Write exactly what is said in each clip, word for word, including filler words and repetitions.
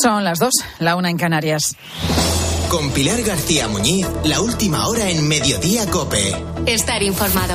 Son las dos, la una en Canarias. Con Pilar García Muñiz, la última hora en Mediodía COPE. Estar informado.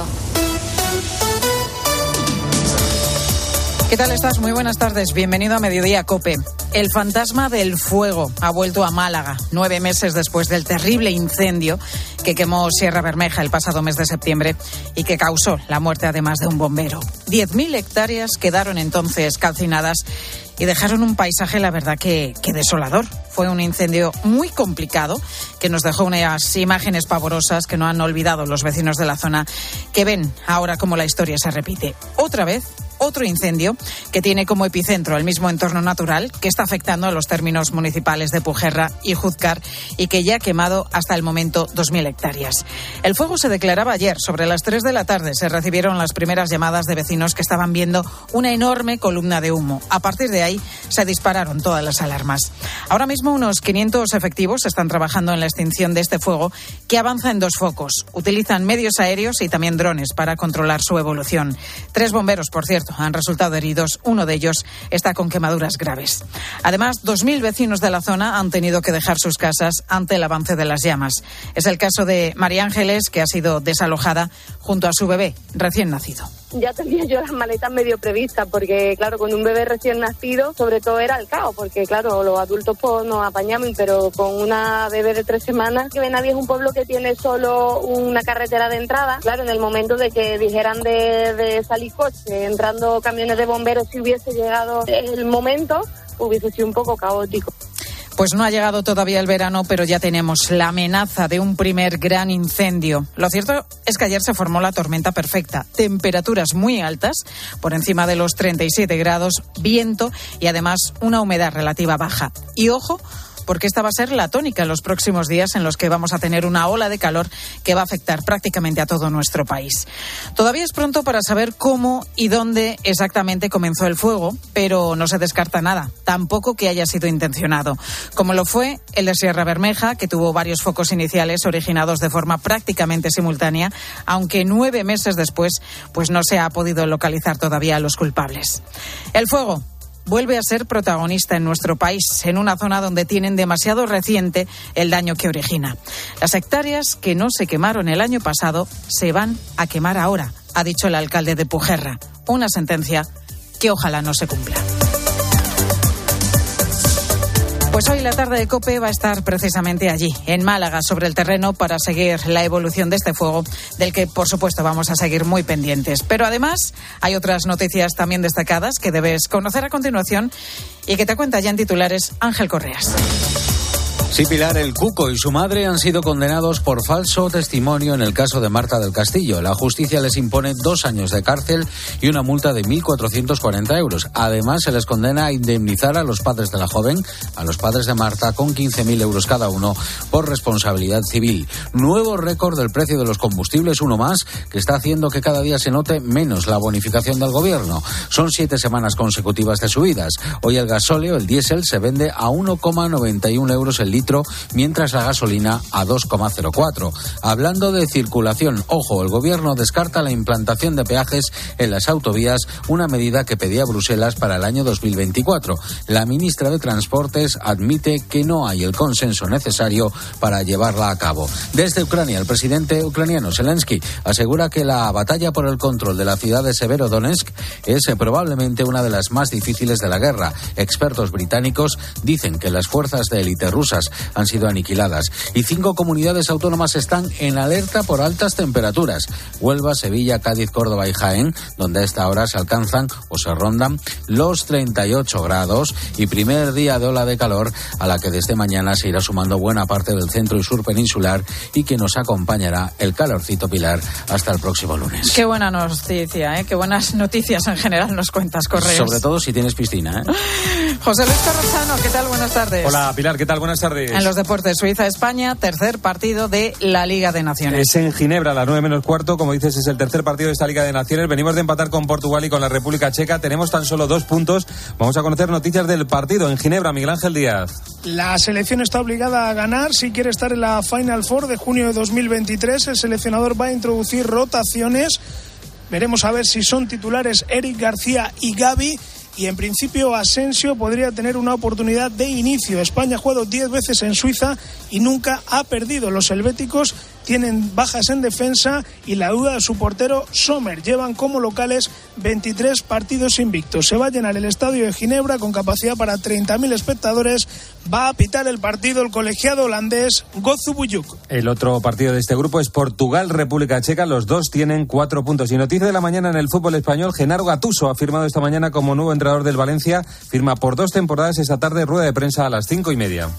¿Qué tal estás? Muy buenas tardes. Bienvenido a Mediodía COPE. El fantasma del fuego ha vuelto a Málaga, nueve meses después del terrible incendio que quemó Sierra Bermeja el pasado mes de septiembre y que causó la muerte además de un bombero. Diez mil hectáreas quedaron entonces calcinadas y dejaron un paisaje, la verdad, que, que desolador. Fue un incendio muy complicado que nos dejó unas imágenes pavorosas que no han olvidado los vecinos de la zona, que ven ahora cómo la historia se repite. Otra vez, otro incendio que tiene como epicentro el mismo entorno natural que está afectando a los términos municipales de Pujerra y Júzcar y que ya ha quemado hasta el momento dos mil hectáreas. El fuego se declaraba ayer. Sobre las tres de la tarde se recibieron las primeras llamadas de vecinos que estaban viendo una enorme columna de humo. A partir de ahí se dispararon todas las alarmas. Ahora mismo unos quinientos efectivos están trabajando en la extinción de este fuego que avanza en dos focos. Utilizan medios aéreos y también drones para controlar su evolución. Tres bomberos, por cierto, han resultado heridos. Uno de ellos está con quemaduras graves. Además, dos mil vecinos de la zona han tenido que dejar sus casas ante el avance de las llamas. Es el caso de María Ángeles, que ha sido desalojada junto a su bebé recién nacido. Ya tenía yo las maletas medio previstas, porque claro, con un bebé recién nacido, sobre todo era el caos, porque claro, los adultos pues nos apañamos, pero con una bebé de tres semanas, que Benaví es un pueblo que tiene solo una carretera de entrada, claro, en el momento de que dijeran de, de salir coche, entrando camiones de bomberos, si hubiese llegado el momento, hubiese sido un poco caótico. Pues no ha llegado todavía el verano, pero ya tenemos la amenaza de un primer gran incendio. Lo cierto es que ayer se formó la tormenta perfecta. Temperaturas muy altas, por encima de los treinta y siete grados, viento y además una humedad relativa baja. Y ojo, porque esta va a ser la tónica en los próximos días en los que vamos a tener una ola de calor que va a afectar prácticamente a todo nuestro país. Todavía es pronto para saber cómo y dónde exactamente comenzó el fuego, pero no se descarta nada, tampoco que haya sido intencionado, como lo fue el de Sierra Bermeja, que tuvo varios focos iniciales originados de forma prácticamente simultánea, aunque nueve meses después pues no se ha podido localizar todavía a los culpables. El fuego vuelve a ser protagonista en nuestro país, en una zona donde tienen demasiado reciente el daño que origina. Las hectáreas que no se quemaron el año pasado se van a quemar ahora, ha dicho el alcalde de Pujerra. Una sentencia que ojalá no se cumpla. Pues hoy la tarde de COPE va a estar precisamente allí, en Málaga, sobre el terreno, para seguir la evolución de este fuego, del que, por supuesto, vamos a seguir muy pendientes. Pero además hay otras noticias también destacadas que debes conocer a continuación y que te cuenta ya en titulares Ángel Correas. Sí, Pilar, el Cuco y su madre han sido condenados por falso testimonio en el caso de Marta del Castillo. La justicia les impone dos años de cárcel y una multa de mil cuatrocientos cuarenta euros. Además, se les condena a indemnizar a los padres de la joven, a los padres de Marta, con quince mil euros cada uno por responsabilidad civil. Nuevo récord del precio de los combustibles, uno más, que está haciendo que cada día se note menos la bonificación del gobierno. Son siete semanas consecutivas de subidas. Hoy el gasóleo, el diésel, se vende a uno coma noventa y uno euros el litro, mientras la gasolina a dos coma cero cuatro. Hablando de circulación, ojo, el gobierno descarta la implantación de peajes en las autovías, una medida que pedía Bruselas para el año dos mil veinticuatro. La ministra de Transportes admite que no hay el consenso necesario para llevarla a cabo. Desde Ucrania, el presidente ucraniano Zelensky asegura que la batalla por el control de la ciudad de Severodonetsk es probablemente una de las más difíciles de la guerra. Expertos británicos dicen que las fuerzas de élite rusas han sido aniquiladas y cinco comunidades autónomas están en alerta por altas temperaturas. Huelva, Sevilla, Cádiz, Córdoba y Jaén, donde a esta hora se alcanzan o se rondan los treinta y ocho grados y primer día de ola de calor a la que desde mañana se irá sumando buena parte del centro y sur peninsular y que nos acompañará el calorcito, Pilar, hasta el próximo lunes. Qué buena noticia, ¿eh? Qué buenas noticias en general nos cuentas, Correas. Sobre todo si tienes piscina, ¿eh? José Luis Corrozano, ¿qué tal? Buenas tardes. Hola, Pilar, ¿qué tal? Buenas tardes. En los deportes, Suiza-España, tercer partido de la Liga de Naciones. Es en Ginebra, a las nueve menos cuarto. Como dices, es el tercer partido de esta Liga de Naciones. Venimos de empatar con Portugal y con la República Checa. Tenemos tan solo dos puntos. Vamos a conocer noticias del partido en Ginebra. Miguel Ángel Díaz. La selección está obligada a ganar si quiere estar en la Final Four de junio de dos mil veintitrés. El seleccionador va a introducir rotaciones. Veremos a ver si son titulares Eric García y Gavi. y en principio Asensio podría tener una oportunidad de inicio. España ha jugado diez veces en Suiza y nunca ha perdido. Los helvéticos tienen bajas en defensa y la duda de su portero Sommer. Llevan como locales veintitrés partidos invictos. Se va a llenar el estadio de Ginebra con capacidad para treinta mil espectadores. Va a pitar el partido el colegiado holandés Gozu Buyuk. El otro partido de este grupo es Portugal-República Checa. Los dos tienen cuatro puntos. Y noticia de la mañana en el fútbol español, Genaro Gattuso ha firmado esta mañana como nuevo entrenador del Valencia. Firma por dos temporadas. Esta tarde rueda de prensa a las cinco y media.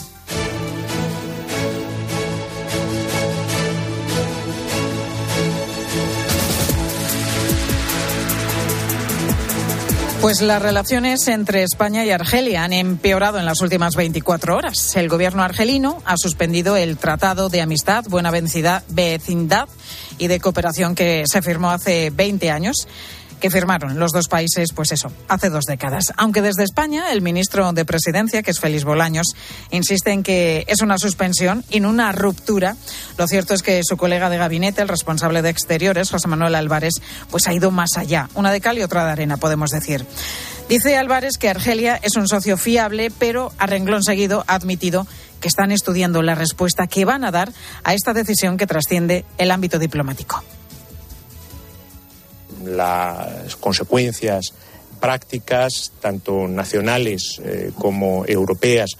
Pues las relaciones entre España y Argelia han empeorado en las últimas veinticuatro horas. El gobierno argelino ha suspendido el Tratado de Amistad, Buena Vecindad y de Cooperación que se firmó hace veinte años, que firmaron los dos países, pues eso, hace dos décadas. Aunque desde España, el ministro de Presidencia, que es Félix Bolaños, insiste en que es una suspensión y no una ruptura. Lo cierto es que su colega de gabinete, el responsable de Exteriores, José Manuel Álvarez, pues ha ido más allá. Una de cal y otra de arena, podemos decir. Dice Álvarez que Argelia es un socio fiable, pero a renglón seguido ha admitido que están estudiando la respuesta que van a dar a esta decisión que trasciende el ámbito diplomático. Las consecuencias prácticas, tanto nacionales eh, como europeas,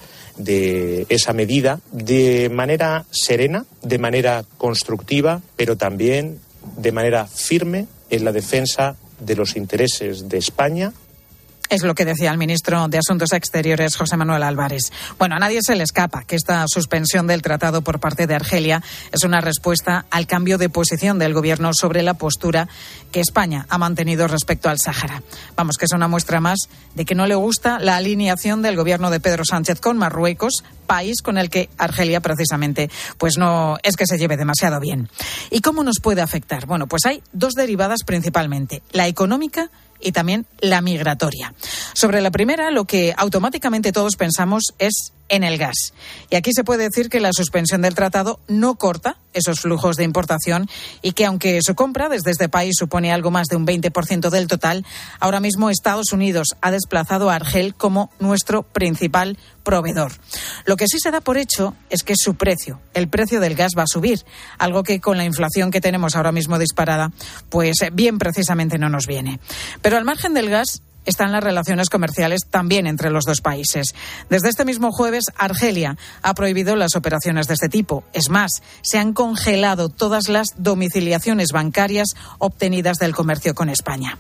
de esa medida, de manera serena, de manera constructiva, pero también de manera firme en la defensa de los intereses de España. Es lo que decía el ministro de Asuntos Exteriores, José Manuel Álvarez. Bueno, a nadie se le escapa que esta suspensión del tratado por parte de Argelia es una respuesta al cambio de posición del gobierno sobre la postura que España ha mantenido respecto al Sáhara. Vamos, que es una muestra más de que no le gusta la alineación del gobierno de Pedro Sánchez con Marruecos, país con el que Argelia precisamente pues no es que se lleve demasiado bien. ¿Y cómo nos puede afectar? Bueno, pues hay dos derivadas principalmente, la económica y también la migratoria. Sobre la primera, lo que automáticamente todos pensamos es en el gas. Y aquí se puede decir que la suspensión del tratado no corta esos flujos de importación y que aunque su compra desde este país supone algo más de un veinte por ciento del total, ahora mismo Estados Unidos ha desplazado a Argel como nuestro principal proveedor. Lo que sí se da por hecho es que su precio, el precio del gas va a subir, algo que con la inflación que tenemos ahora mismo disparada, pues bien precisamente no nos viene. Pero al margen del gas están las relaciones comerciales también entre los dos países. Desde este mismo jueves, Argelia ha prohibido las operaciones de este tipo. Es más, se han congelado todas las domiciliaciones bancarias obtenidas del comercio con España.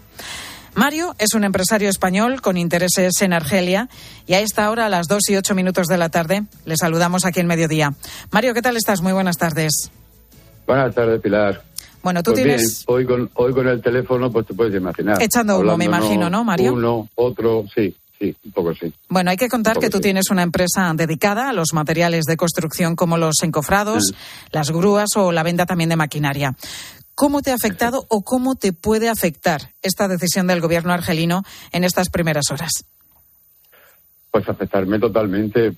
Mario es un empresario español con intereses en Argelia y a esta hora, a las dos y ocho minutos de la tarde, le saludamos aquí en Mediodía. Mario, ¿qué tal estás? Muy buenas tardes. Buenas tardes, Pilar. Bueno, tú pues tienes... Bien, hoy con, hoy con el teléfono, pues te puedes imaginar. Echando humo, me imagino, ¿no, Mario? Uno, otro, sí, sí, un poco sí. Bueno, hay que contar que tú sí. Tienes una empresa dedicada a los materiales de construcción como los encofrados, sí. las grúas o la venta también de maquinaria. ¿Cómo te ha afectado o cómo te puede afectar esta decisión del gobierno argelino en estas primeras horas? Pues afectarme totalmente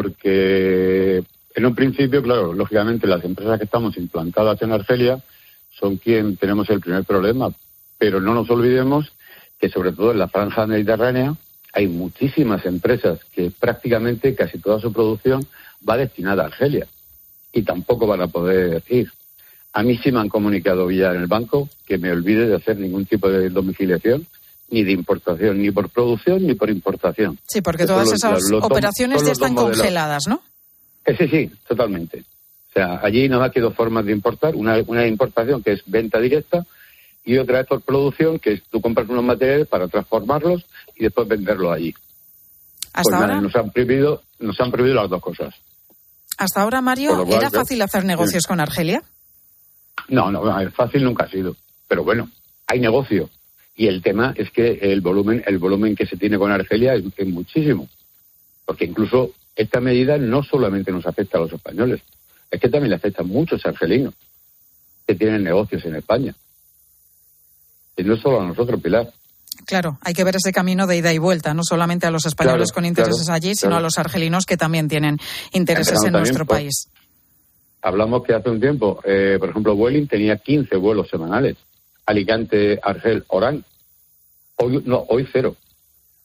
porque en un principio, claro, lógicamente las empresas que estamos implantadas en Argelia son quien tenemos el primer problema, pero no nos olvidemos que sobre todo en la franja mediterránea hay muchísimas empresas que prácticamente casi toda su producción va destinada a Argelia y tampoco van a poder ir. A mí sí me han comunicado ya en el banco que me olvide de hacer ningún tipo de domiciliación, ni de importación, ni por producción ni por importación. Sí, porque todas los, esas los, los, operaciones los ya están congeladas, ¿no? Eh, sí, sí, totalmente. O sea, allí nada más que dos formas de importar. Una, una importación que es venta directa y otra es por producción, que es tú compras unos materiales para transformarlos y después venderlos allí. ¿Hasta pues ahora? Nada, nos han prohibido, nos han prohibido las dos cosas. ¿Hasta ahora, Mario, cual, era fácil yo, hacer negocios sí. con Argelia? No, no, fácil nunca ha sido. Pero bueno, hay negocio. Y el tema es que el volumen, el volumen que se tiene con Argelia es, es muchísimo. Porque incluso esta medida no solamente nos afecta a los españoles, es que también le afecta a muchos argelinos que tienen negocios en España. Y no solo a nosotros, Pilar. Claro, hay que ver ese camino de ida y vuelta, no solamente a los españoles claro, con intereses claro, allí, sino claro. a los argelinos que también tienen intereses Pero en nuestro pues, país. Hablamos que hace un tiempo, eh, por ejemplo, Vueling tenía quince vuelos semanales. Alicante, Argel, Orán. Hoy, no, hoy cero.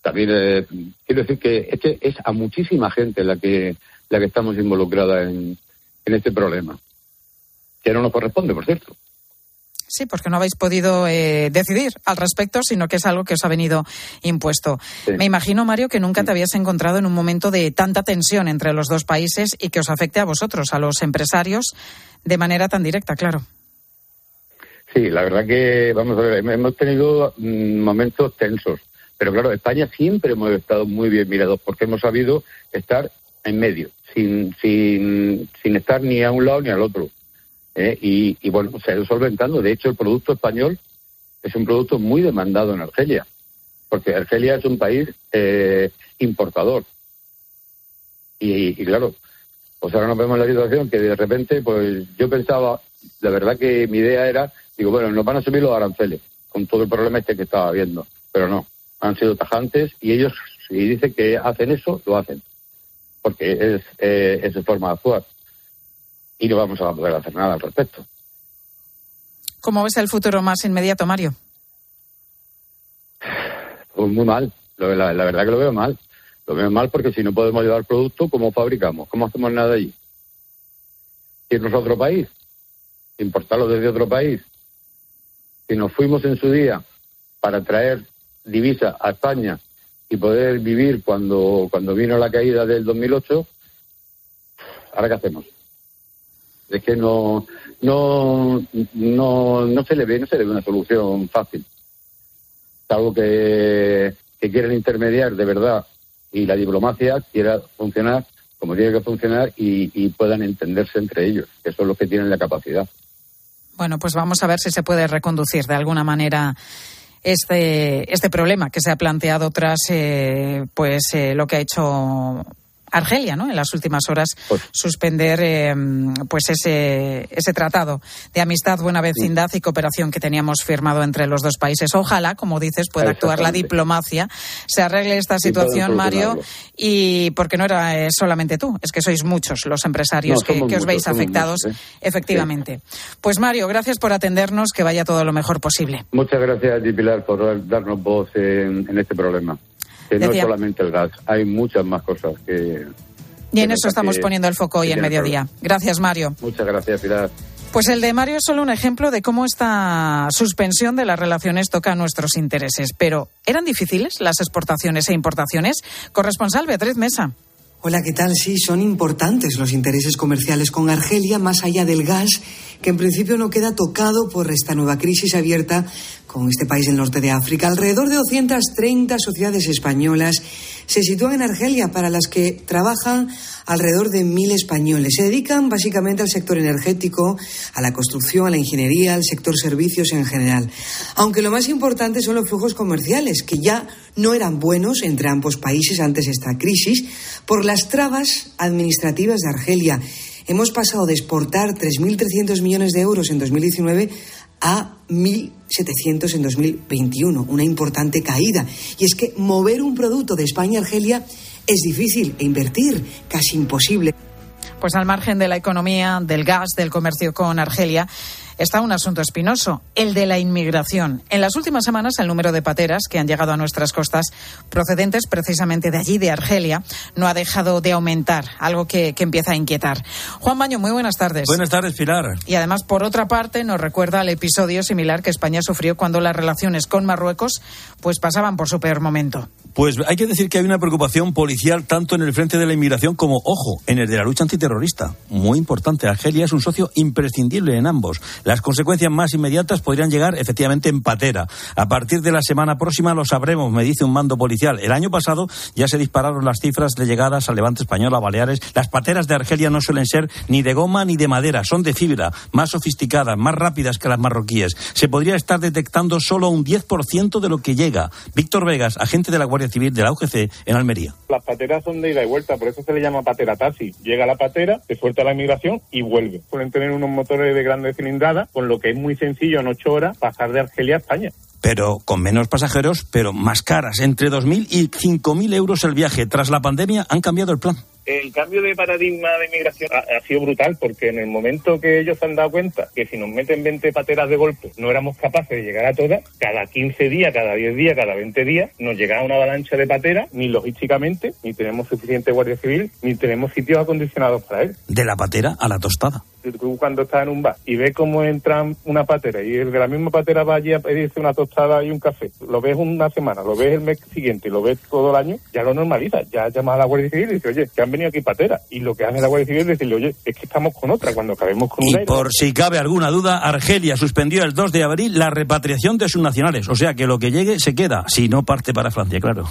También eh, quiero decir que es, que es a muchísima gente la que la que estamos involucrada en, en este problema, que no nos corresponde, por cierto. Sí, porque no habéis podido eh, decidir al respecto, sino que es algo que os ha venido impuesto. Sí. Me imagino, Mario, que nunca te habías encontrado en un momento de tanta tensión entre los dos países y que os afecte a vosotros, a los empresarios, de manera tan directa, claro. Sí, la verdad que, vamos a ver, hemos tenido mm, momentos tensos, pero claro, España siempre hemos estado muy bien mirados porque hemos sabido estar en medio, sin, sin, sin estar ni a un lado ni al otro. Eh, y, y bueno, se ha ido solventando. De hecho, el producto español es un producto muy demandado en Argelia, porque Argelia es un país eh, importador. Y, y claro, pues ahora nos vemos en la situación que de repente, pues yo pensaba, la verdad que mi idea era, digo, bueno, nos van a subir los aranceles, con todo el problema este que estaba habiendo. Pero no, han sido tajantes y ellos, si dicen que hacen eso, lo hacen. Porque es, eh, es su forma de actuar. Y no vamos a poder hacer nada al respecto. ¿Cómo ves el futuro más inmediato, Mario? Pues muy mal. La, la verdad que lo veo mal. Lo veo mal porque si no podemos llevar producto, ¿cómo fabricamos? ¿Cómo hacemos nada allí? ¿Irnos a otro país? ¿Importarlo desde otro país? Si nos fuimos en su día para traer divisa a España y poder vivir cuando, cuando vino la caída del dos mil ocho, ¿ahora qué hacemos? Es que no, no, no, no se le ve, no se le ve una solución fácil. Es algo que, que quieren intermediar de verdad y la diplomacia quiera funcionar como tiene que funcionar y, y puedan entenderse entre ellos, que son los que tienen la capacidad. Bueno, pues vamos a ver si se puede reconducir de alguna manera este, este problema que se ha planteado tras eh, pues eh, lo que ha hecho Argelia, ¿no? En las últimas horas, pues, suspender eh, pues ese ese tratado de amistad, buena vecindad y cooperación que teníamos firmado entre los dos países. Ojalá, como dices, pueda actuar la diplomacia, se arregle esta situación, Mario, y porque no era eh, solamente tú, es que sois muchos los empresarios no, que, que os muchos, veis afectados, muchos, ¿eh? Efectivamente. Sí. Pues Mario, gracias por atendernos, que vaya todo lo mejor posible. Muchas gracias, Pilar, por darnos voz en, en este problema. Que no Decía. es solamente el gas, hay muchas más cosas que... Y en eso estamos poniendo el foco hoy en Mediodía. Gracias, Mario. Muchas gracias, Pilar. Pues el de Mario es solo un ejemplo de cómo esta suspensión de las relaciones toca nuestros intereses. Pero, ¿eran difíciles las exportaciones e importaciones? Corresponsal Beatriz Mesa. Hola, ¿qué tal? Sí, son importantes los intereses comerciales con Argelia, más allá del gas, que en principio no queda tocado por esta nueva crisis abierta con este país del norte de África. Alrededor de doscientas treinta sociedades españolas se sitúan en Argelia, para las que trabajan alrededor de mil españoles. Se dedican básicamente al sector energético, a la construcción, a la ingeniería, al sector servicios en general. Aunque lo más importante son los flujos comerciales, que ya no eran buenos entre ambos países antes de esta crisis, por las trabas administrativas de Argelia. Hemos pasado de exportar tres mil trescientos millones de euros en dos mil diecinueve a mil setecientos en dos mil veintiuno, una importante caída. Y es que mover un producto de España a Argelia es difícil e invertir casi imposible. Pues al margen de la economía, del gas, del comercio con Argelia, está un asunto espinoso, el de la inmigración. En las últimas semanas, el número de pateras que han llegado a nuestras costas, procedentes precisamente de allí, de Argelia, no ha dejado de aumentar, algo que, que empieza a inquietar. Juan Baño, muy buenas tardes. Buenas tardes, Pilar. Y además, por otra parte, nos recuerda al episodio similar que España sufrió cuando las relaciones con Marruecos pues pasaban por su peor momento. Pues hay que decir que hay una preocupación policial tanto en el frente de la inmigración como, ojo, en el de la lucha antiterrorista. Muy importante, Argelia es un socio imprescindible en ambos. Las consecuencias más inmediatas podrían llegar efectivamente en patera. A partir de la semana próxima lo sabremos, me dice un mando policial. El año pasado ya se dispararon las cifras de llegadas al Levante español, a Baleares. Las pateras de Argelia no suelen ser ni de goma ni de madera, son de fibra, más sofisticadas, más rápidas que las marroquíes. Se podría estar detectando solo un diez por ciento de lo que llega. Víctor Vegas, agente de la Guardia Civil de la U G C en Almería. Las pateras son de ida y vuelta, por eso se le llama patera taxi. Llega la patera, se suelta la inmigración y vuelve. Suelen tener unos motores de grande cilindrada, con lo que es muy sencillo en ocho horas pasar de Argelia a España. Pero con menos pasajeros, pero más caras. Entre dos mil y cinco mil euros el viaje. Tras la pandemia han cambiado el plan. El cambio de paradigma de inmigración ha, ha sido brutal, porque en el momento que ellos se han dado cuenta que si nos meten veinte pateras de golpe no éramos capaces de llegar a todas, cada quince días, cada diez días, cada veinte días nos llegaba una avalancha de pateras, ni logísticamente, ni tenemos suficiente guardia civil, ni tenemos sitios acondicionados para él. De la patera a la tostada. Tú cuando estás en un bar y ves cómo entran una patera y el de la misma patera va allí a pedirse una tostada y un café, lo ves una semana, lo ves el mes siguiente, lo ves todo el año, ya lo normalizas, ya llamas a la Guardia Civil y dices, oye, que han venido aquí pateras, y lo que hace la Guardia Civil es decirle, oye, es que estamos con otra, cuando acabemos con una... Y por si cabe alguna duda, Argelia suspendió el dos de abril la repatriación de sus nacionales, o sea que lo que llegue se queda, si no parte para Francia, claro.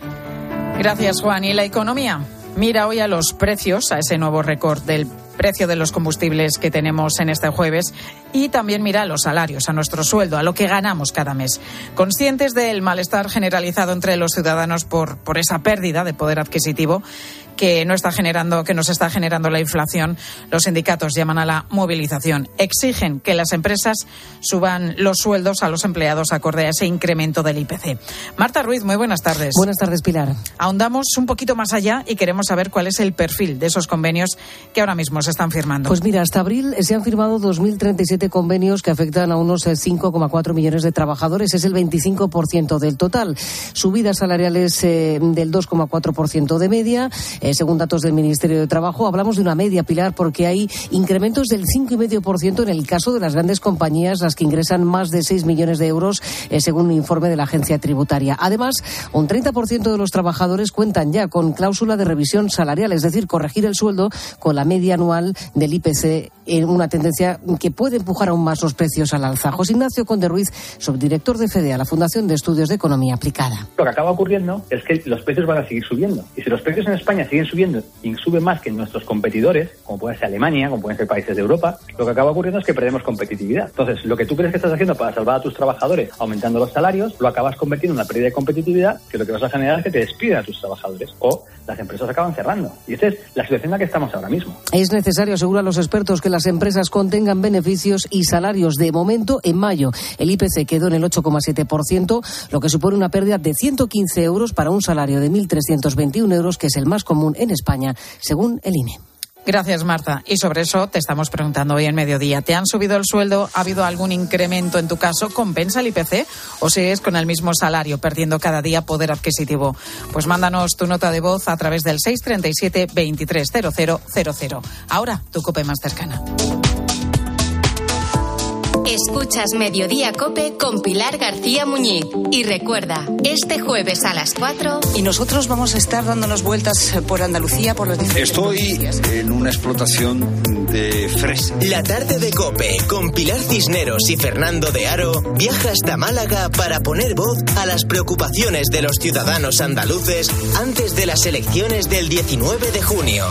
Gracias, Juan. ¿Y la economía? Mira hoy a los precios, a ese nuevo récord del precio de los combustibles que tenemos en este jueves, y también mira a los salarios, a nuestro sueldo, a lo que ganamos cada mes. Conscientes del malestar generalizado entre los ciudadanos por, por esa pérdida de poder adquisitivo que no está generando, que nos está generando la inflación, los sindicatos llaman a la movilización. Exigen que las empresas suban los sueldos a los empleados acorde a ese incremento del I P C. Marta Ruiz, muy buenas tardes. Buenas tardes, Pilar. Ahondamos un poquito más allá y queremos saber cuál es el perfil de esos convenios que ahora mismo se están firmando. Pues mira, hasta abril se han firmado dos mil treinta y siete convenios que afectan a unos cinco coma cuatro millones de trabajadores. Es el veinticinco por ciento del total. Subidas salariales eh, del dos coma cuatro por ciento de media. Eh, según datos del Ministerio de Trabajo, hablamos de una media, Pilar, porque hay incrementos del cinco coma cinco por ciento en el caso de las grandes compañías, las que ingresan más de seis millones de euros, eh, según un informe de la agencia tributaria. Además, un treinta por ciento de los trabajadores cuentan ya con cláusula de revisión salarial, es decir, corregir el sueldo con la media anual del I P C, en una tendencia que puede empujar aún más los precios al alza. José Ignacio Conde Ruiz, subdirector de FEDEA, la Fundación de Estudios de Economía Aplicada. Lo que acaba ocurriendo es que los precios van a seguir subiendo. Y si los precios en España siguen subiendo y suben más que en nuestros competidores, como puede ser Alemania, como pueden ser países de Europa, lo que acaba ocurriendo es que perdemos competitividad. Entonces, lo que tú crees que estás haciendo para salvar a tus trabajadores aumentando los salarios, lo acabas convirtiendo en una pérdida de competitividad, que lo que vas a generar es que te despiden a tus trabajadores o las empresas acaban cerrando. Y esa es la situación en la que estamos ahora mismo. Es necesario, aseguran los expertos, que las empresas contengan beneficios y salarios. De momento, en mayo, el I P C quedó en el ocho coma siete por ciento, lo que supone una pérdida de ciento quince euros para un salario de mil trescientos veintiuno euros, que es el más común en España, según el I N E. Gracias, Marta. Y sobre eso te estamos preguntando hoy en Mediodía. ¿Te han subido el sueldo? ¿Ha habido algún incremento en tu caso? ¿Compensa el I P C? ¿O sigues con el mismo salario, perdiendo cada día poder adquisitivo? Pues mándanos tu nota de voz a través del seis treinta y siete, veintitrés cero cero cero cero. Ahora, tu COPE más cercana. Escuchas Mediodía COPE con Pilar García Muñiz. Y recuerda, este jueves a las cuatro... Y nosotros vamos a estar dándonos vueltas por Andalucía, por los diferentes... Estoy en una explotación de fresa. La tarde de COPE con Pilar Cisneros y Fernando de Aro viaja hasta Málaga para poner voz a las preocupaciones de los ciudadanos andaluces antes de las elecciones del diecinueve de junio.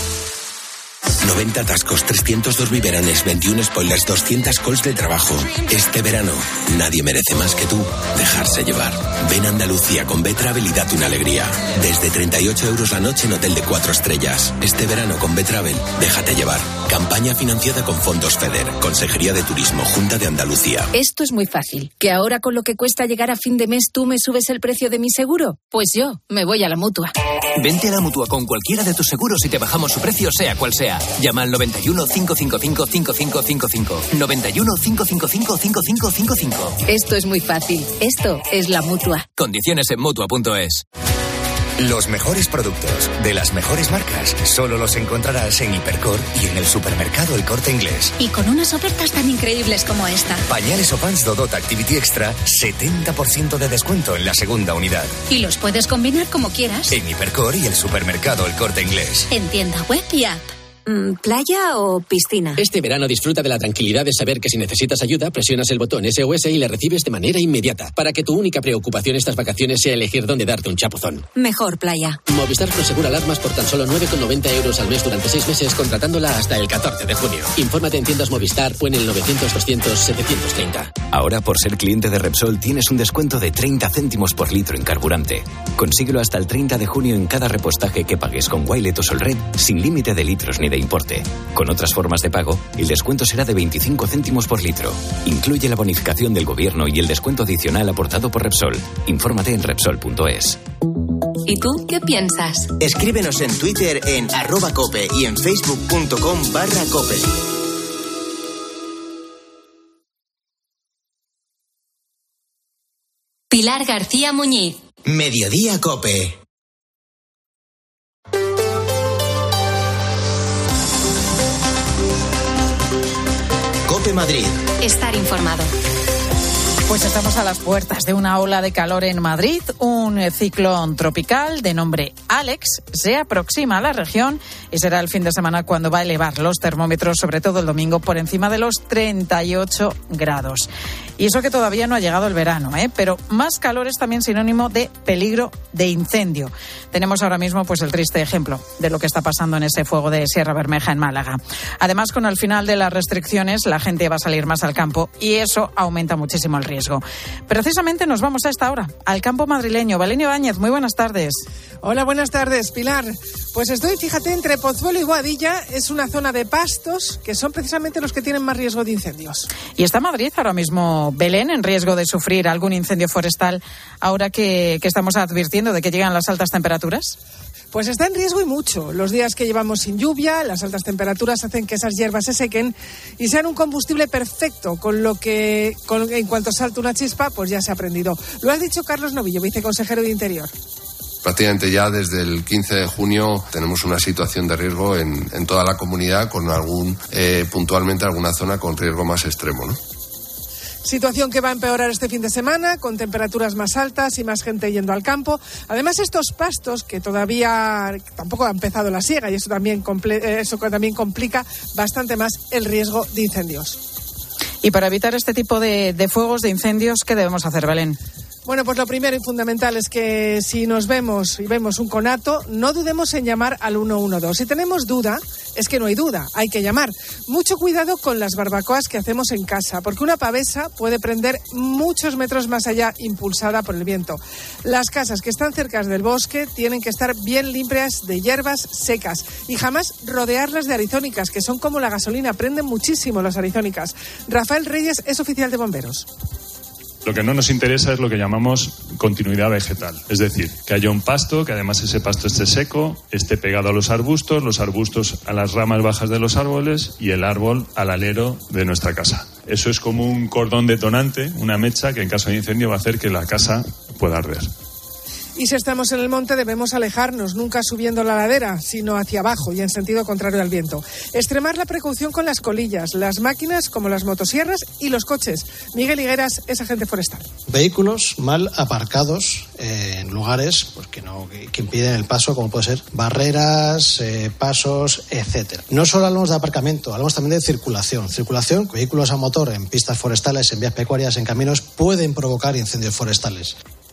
noventa atascos, trescientos dos biberones, veintiuno spoilers, doscientas calls de trabajo. Este verano, nadie merece más que tú dejarse llevar. Ven a Andalucía con B-Travel y date una alegría. Desde treinta y ocho euros la noche en hotel de cuatro estrellas. Este verano con B-Travel, déjate llevar. Campaña financiada con fondos FEDER, Consejería de Turismo, Junta de Andalucía. Esto es muy fácil. ¿Que ahora con lo que cuesta llegar a fin de mes tú me subes el precio de mi seguro? Pues yo me voy a la Mutua. Vente a la Mutua con cualquiera de tus seguros y te bajamos su precio, sea cual sea. Llama al noventa y uno, cinco cinco cinco, cinco cinco cinco cinco. noventa y uno, cinco cinco cinco, cinco cinco cinco cinco. Esto es muy fácil. Esto es la Mutua. Condiciones en Mutua punto es. Los mejores productos de las mejores marcas solo los encontrarás en Hipercor y en el supermercado El Corte Inglés. Y con unas ofertas tan increíbles como esta. Pañales o pants Dodot Activity Extra, setenta por ciento de descuento en la segunda unidad. Y los puedes combinar como quieras. En Hipercor y el supermercado El Corte Inglés. En tienda web y app. ¿Playa o piscina? Este verano disfruta de la tranquilidad de saber que si necesitas ayuda, presionas el botón S O S y le recibes de manera inmediata, para que tu única preocupación estas vacaciones sea elegir dónde darte un chapuzón. Mejor playa. Movistar Prosegura alarmas por tan solo nueve con noventa euros al mes durante seis meses, contratándola hasta el catorce de junio. Infórmate en tiendas Movistar o en el novecientos, doscientos, setecientos treinta. Ahora, por ser cliente de Repsol, tienes un descuento de treinta céntimos por litro en carburante. Consíguelo hasta el treinta de junio en cada repostaje que pagues con Wilet o Solred, sin límite de litros ni de importe. Con otras formas de pago, el descuento será de veinticinco céntimos por litro. Incluye la bonificación del gobierno y el descuento adicional aportado por Repsol. Infórmate en Repsol punto es. ¿Y tú qué piensas? Escríbenos en Twitter en arroba cope y en facebook.com barra cope. Pilar García Muñiz. Mediodía Cope. Cope Madrid. Estar informado. Pues estamos a las puertas de una ola de calor en Madrid. Un ciclón tropical de nombre Alex se aproxima a la región y será el fin de semana cuando va a elevar los termómetros, sobre todo el domingo, por encima de los treinta y ocho grados. Y eso que todavía no ha llegado el verano, ¿eh? Pero más calor es también sinónimo de peligro de incendio. Tenemos ahora mismo pues el triste ejemplo de lo que está pasando en ese fuego de Sierra Bermeja en Málaga. Además, con el final de las restricciones, la gente va a salir más al campo y eso aumenta muchísimo el riesgo. Precisamente nos vamos a esta hora al campo madrileño. Valeria Ibáñez, muy buenas tardes. Hola, buenas tardes, Pilar. Pues estoy, fíjate, entre Pozuelo y Boadilla. Es una zona de pastos que son precisamente los que tienen más riesgo de incendios. Y está Madrid ahora mismo, Belén, en riesgo de sufrir algún incendio forestal ahora que, que estamos advirtiendo de que llegan las altas temperaturas. Pues está en riesgo y mucho. Los días que llevamos sin lluvia, las altas temperaturas hacen que esas hierbas se sequen y sean un combustible perfecto, con lo que con, en cuanto salta una chispa, pues ya se ha prendido. Lo ha dicho Carlos Novillo, viceconsejero de Interior. Prácticamente ya desde el quince de junio tenemos una situación de riesgo en, en toda la comunidad, con algún eh, puntualmente alguna zona con riesgo más extremo, ¿no? Situación que va a empeorar este fin de semana, con temperaturas más altas y más gente yendo al campo. Además, estos pastos, que todavía tampoco ha empezado la siega, y eso también, comple- eso también complica bastante más el riesgo de incendios. Y para evitar este tipo de, de fuegos, de incendios, ¿qué debemos hacer, Belén? Bueno, pues lo primero y fundamental es que si nos vemos y vemos un conato, no dudemos en llamar al uno uno dos. Si tenemos duda, es que no hay duda, hay que llamar. Mucho cuidado con las barbacoas que hacemos en casa, porque una pavesa puede prender muchos metros más allá, impulsada por el viento. Las casas que están cerca del bosque tienen que estar bien limpias de hierbas secas y jamás rodearlas de arizónicas, que son como la gasolina, prenden muchísimo las arizónicas. Rafael Reyes es oficial de bomberos. Lo que no nos interesa es lo que llamamos continuidad vegetal, es decir, que haya un pasto, que además ese pasto esté seco, esté pegado a los arbustos, los arbustos a las ramas bajas de los árboles y el árbol al alero de nuestra casa. Eso es como un cordón detonante, una mecha que en caso de incendio va a hacer que la casa pueda arder. Y si estamos en el monte debemos alejarnos, nunca subiendo la ladera, sino hacia abajo y en sentido contrario al viento. Extremar la precaución con las colillas, las máquinas como las motosierras y los coches. Miguel Higueras es agente forestal. Vehículos mal aparcados eh, en lugares pues, que, no, que, que impiden el paso, como puede ser barreras, eh, pasos, etcétera. No solo hablamos de aparcamiento, hablamos también de circulación. Circulación, vehículos a motor en pistas forestales, en vías pecuarias, en caminos, pueden provocar incendios forestales.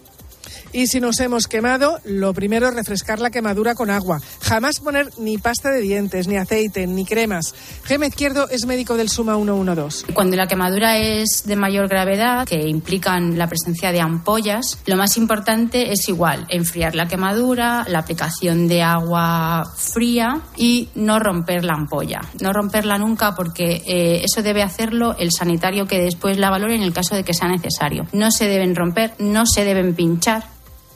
Y si nos hemos quemado, lo primero es refrescar la quemadura con agua. Jamás poner ni pasta de dientes, ni aceite, ni cremas. Gema Izquierdo es médico del Suma uno uno dos. Cuando la quemadura es de mayor gravedad, que implican la presencia de ampollas, lo más importante es igual, enfriar la quemadura, la aplicación de agua fría y no romper la ampolla. No romperla nunca porque eh, eso debe hacerlo el sanitario que después la valore en el caso de que sea necesario. No se deben romper, no se deben pinchar.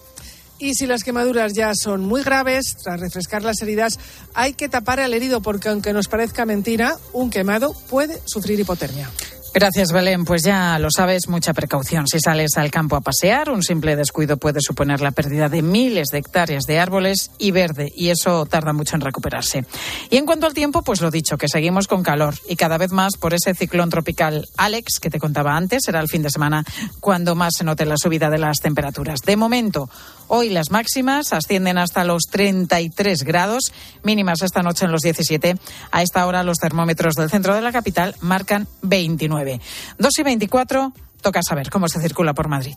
Y si las quemaduras ya son muy graves, tras refrescar las heridas, hay que tapar al herido porque, aunque nos parezca mentira, un quemado puede sufrir hipotermia. Gracias, Belén. Pues ya lo sabes, mucha precaución. Si sales al campo a pasear, un simple descuido puede suponer la pérdida de miles de hectáreas de árboles y verde, y eso tarda mucho en recuperarse. Y en cuanto al tiempo, pues lo dicho, que seguimos con calor y cada vez más por ese ciclón tropical Alex, que te contaba antes, será el fin de semana cuando más se note la subida de las temperaturas. De momento, hoy las máximas ascienden hasta los treinta y tres grados, mínimas esta noche en los diecisiete. A esta hora los termómetros del centro de la capital marcan veintinueve. dos y veinticuatro, toca saber cómo se circula por Madrid.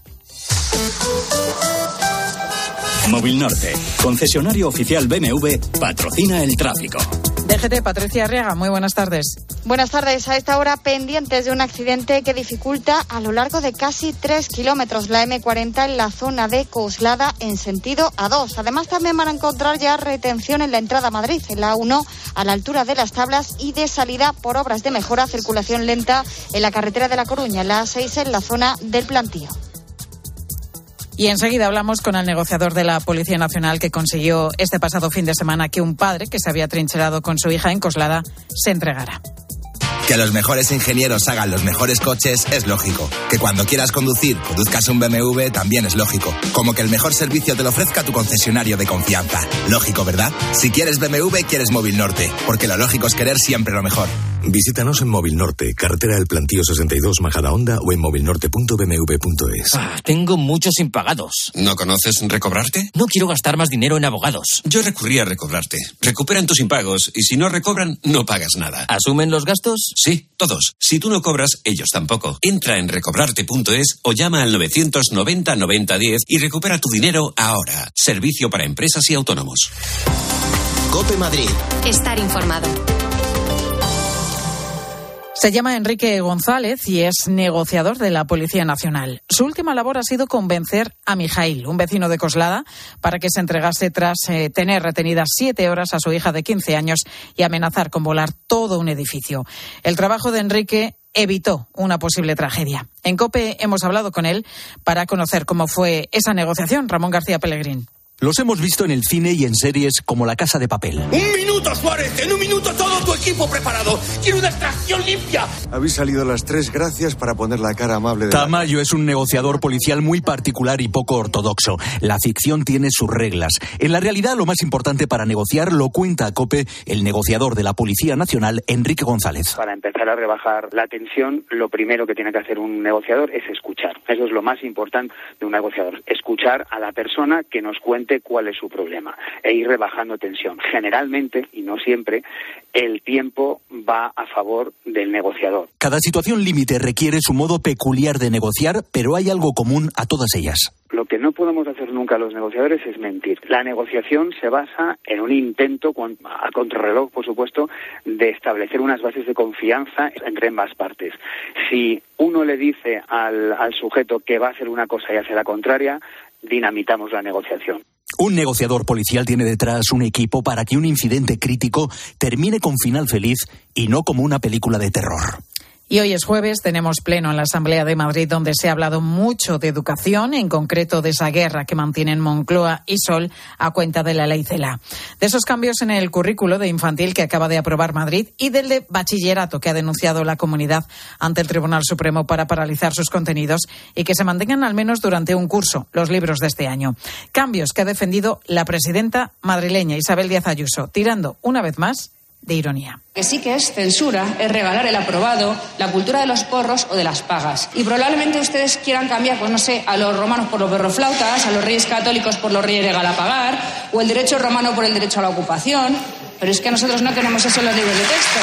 Móvil Norte, concesionario oficial B M W, patrocina el tráfico. D G T, Patricia Arriaga, muy buenas tardes. Buenas tardes. A esta hora pendientes de un accidente que dificulta a lo largo de casi tres kilómetros la eme cuarenta en la zona de Coslada en sentido A dos. Además también van a encontrar ya retención en la entrada a Madrid, en la A uno a la altura de las Tablas y de salida por obras de mejora, circulación lenta en la carretera de La Coruña, en la A seis en la zona del Plantío. Y enseguida hablamos con el negociador de la Policía Nacional que consiguió este pasado fin de semana que un padre que se había trincherado con su hija en Coslada se entregara. Que los mejores ingenieros hagan los mejores coches es lógico. Que cuando quieras conducir, conduzcas un B M W también es lógico. Como que el mejor servicio te lo ofrezca tu concesionario de confianza. Lógico, ¿verdad? Si quieres B M W, quieres Móvil Norte. Porque lo lógico es querer siempre lo mejor. Visítanos en Móvil Norte, carretera del Plantío sesenta y dos, Majadahonda, o en movilnorte punto b m w punto es. Ah, tengo muchos impagados. ¿No conoces Recobrarte? No quiero gastar más dinero en abogados. Yo recurrí a Recobrarte. Recuperan tus impagos y si no recobran, no pagas nada. ¿Asumen los gastos? Sí, todos. Si tú no cobras, ellos tampoco. Entra en recobrarte punto es o llama al novecientos noventa noventa diez y recupera tu dinero ahora. Servicio para empresas y autónomos. COPE Madrid. Estar informado. Se llama Enrique González y es negociador de la Policía Nacional. Su última labor ha sido convencer a Mijail, un vecino de Coslada, para que se entregase tras eh, tener retenidas siete horas a su hija de quince años y amenazar con volar todo un edificio. El trabajo de Enrique evitó una posible tragedia. En COPE hemos hablado con él para conocer cómo fue esa negociación. Ramón García Pellegrín. Los hemos visto en el cine y en series como La Casa de Papel. ¡Un minuto, Suárez! ¡En un minuto todo tu equipo preparado! ¡Quiero una extracción limpia! Habéis salido las tres, gracias por poner la cara amable de Tamayo la... es un negociador policial muy particular y poco ortodoxo. La ficción tiene sus reglas. En la realidad, lo más importante para negociar lo cuenta a COPE el negociador de la Policía Nacional, Enrique González. Para empezar a rebajar la tensión, lo primero que tiene que hacer un negociador es escuchar. Eso es lo más importante de un negociador. Escuchar a la persona que nos cuente cuál es su problema e ir rebajando tensión. Generalmente, y no siempre, el tiempo va a favor del negociador. Cada situación límite requiere su modo peculiar de negociar, pero hay algo común a todas ellas. Lo que no podemos hacer nunca los negociadores es mentir. La negociación se basa en un intento, a contrarreloj, por supuesto, de establecer unas bases de confianza entre ambas partes. Si uno le dice al, al sujeto que va a hacer una cosa y hace la contraria, dinamitamos la negociación. Un negociador policial tiene detrás un equipo para que un incidente crítico termine con final feliz y no como una película de terror. Y hoy es jueves, tenemos pleno en la Asamblea de Madrid donde se ha hablado mucho de educación, en concreto de esa guerra que mantienen Moncloa y Sol a cuenta de la ley CELA. De esos cambios en el currículo de infantil que acaba de aprobar Madrid y del de bachillerato que ha denunciado la comunidad ante el Tribunal Supremo para paralizar sus contenidos y que se mantengan al menos durante un curso, los libros de este año. Cambios que ha defendido la presidenta madrileña Isabel Díaz Ayuso, tirando una vez más de ironía. Que sí que es censura, es regalar el aprobado, la cultura de los porros o de las pagas. Y probablemente ustedes quieran cambiar, pues no sé, a los romanos por los berroflautas, a los reyes católicos por los reyes de Galapagar, o el derecho romano por el derecho a la ocupación. Pero es que nosotros no tenemos eso en los libros de texto.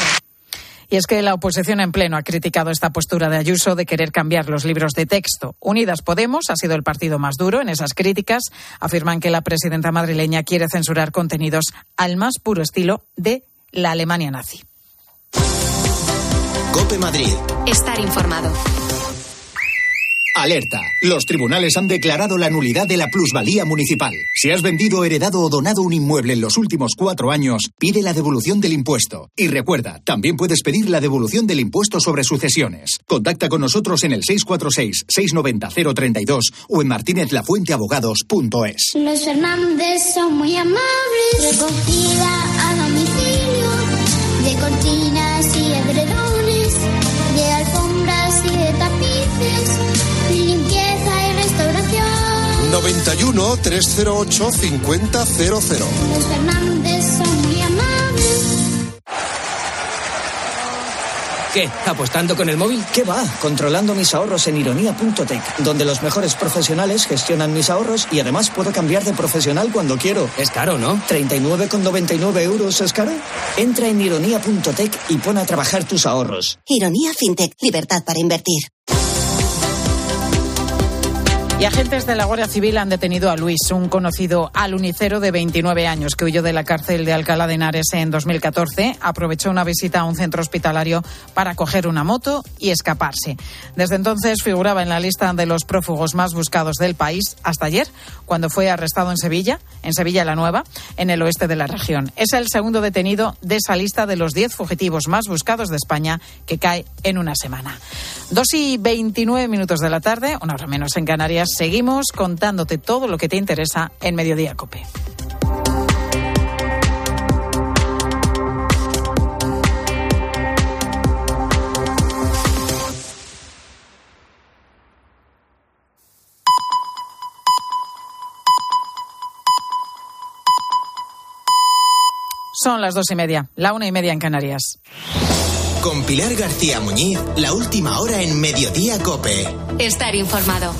Y es que la oposición en pleno ha criticado esta postura de Ayuso de querer cambiar los libros de texto. Unidas Podemos ha sido el partido más duro en esas críticas. Afirman que la presidenta madrileña quiere censurar contenidos al más puro estilo de la Alemania nazi. COPE Madrid. Estar informado. Alerta. Los tribunales han declarado la nulidad de la plusvalía municipal. Si has vendido, heredado o donado un inmueble en los últimos cuatro años, pide la devolución del impuesto. Y recuerda, también puedes pedir la devolución del impuesto sobre sucesiones. Contacta con nosotros en el seis cuatro seis, seis nueve cero, cero tres dos o en martinez lafuente abogados punto es. Los Fernández son muy amables. Recogida a domicilio de cortinas y edredones, de alfombras y de tapices, limpieza y restauración. noventa y uno, trescientos ocho, cincuenta cero cero. Los Fernández son muy amables. ¿Qué? ¿Apostando con el móvil? ¿Qué va? Controlando mis ahorros en ironía punto tech, donde los mejores profesionales gestionan mis ahorros y además puedo cambiar de profesional cuando quiero. Es caro, ¿no? ¿treinta y nueve con noventa y nueve euros es caro? Entra en ironía punto tech y pon a trabajar tus ahorros. Ironía FinTech, libertad para invertir. Y agentes de la Guardia Civil han detenido a Luis, un conocido alunicero de veintinueve años que huyó de la cárcel de Alcalá de Henares en dos mil catorce. Aprovechó una visita a un centro hospitalario para coger una moto y escaparse. Desde entonces figuraba en la lista de los prófugos más buscados del país hasta ayer, cuando fue arrestado en Sevilla, en Sevilla la Nueva, en el oeste de la región. Es el segundo detenido de esa lista de los diez fugitivos más buscados de España, que cae en una semana. Dos y veintinueve minutos de la tarde, una hora menos en Canarias. Seguimos contándote todo lo que te interesa en Mediodía COPE. Son las dos y media, la una y media en Canarias. Con Pilar García Muñiz, la última hora en Mediodía COPE. Estar informado.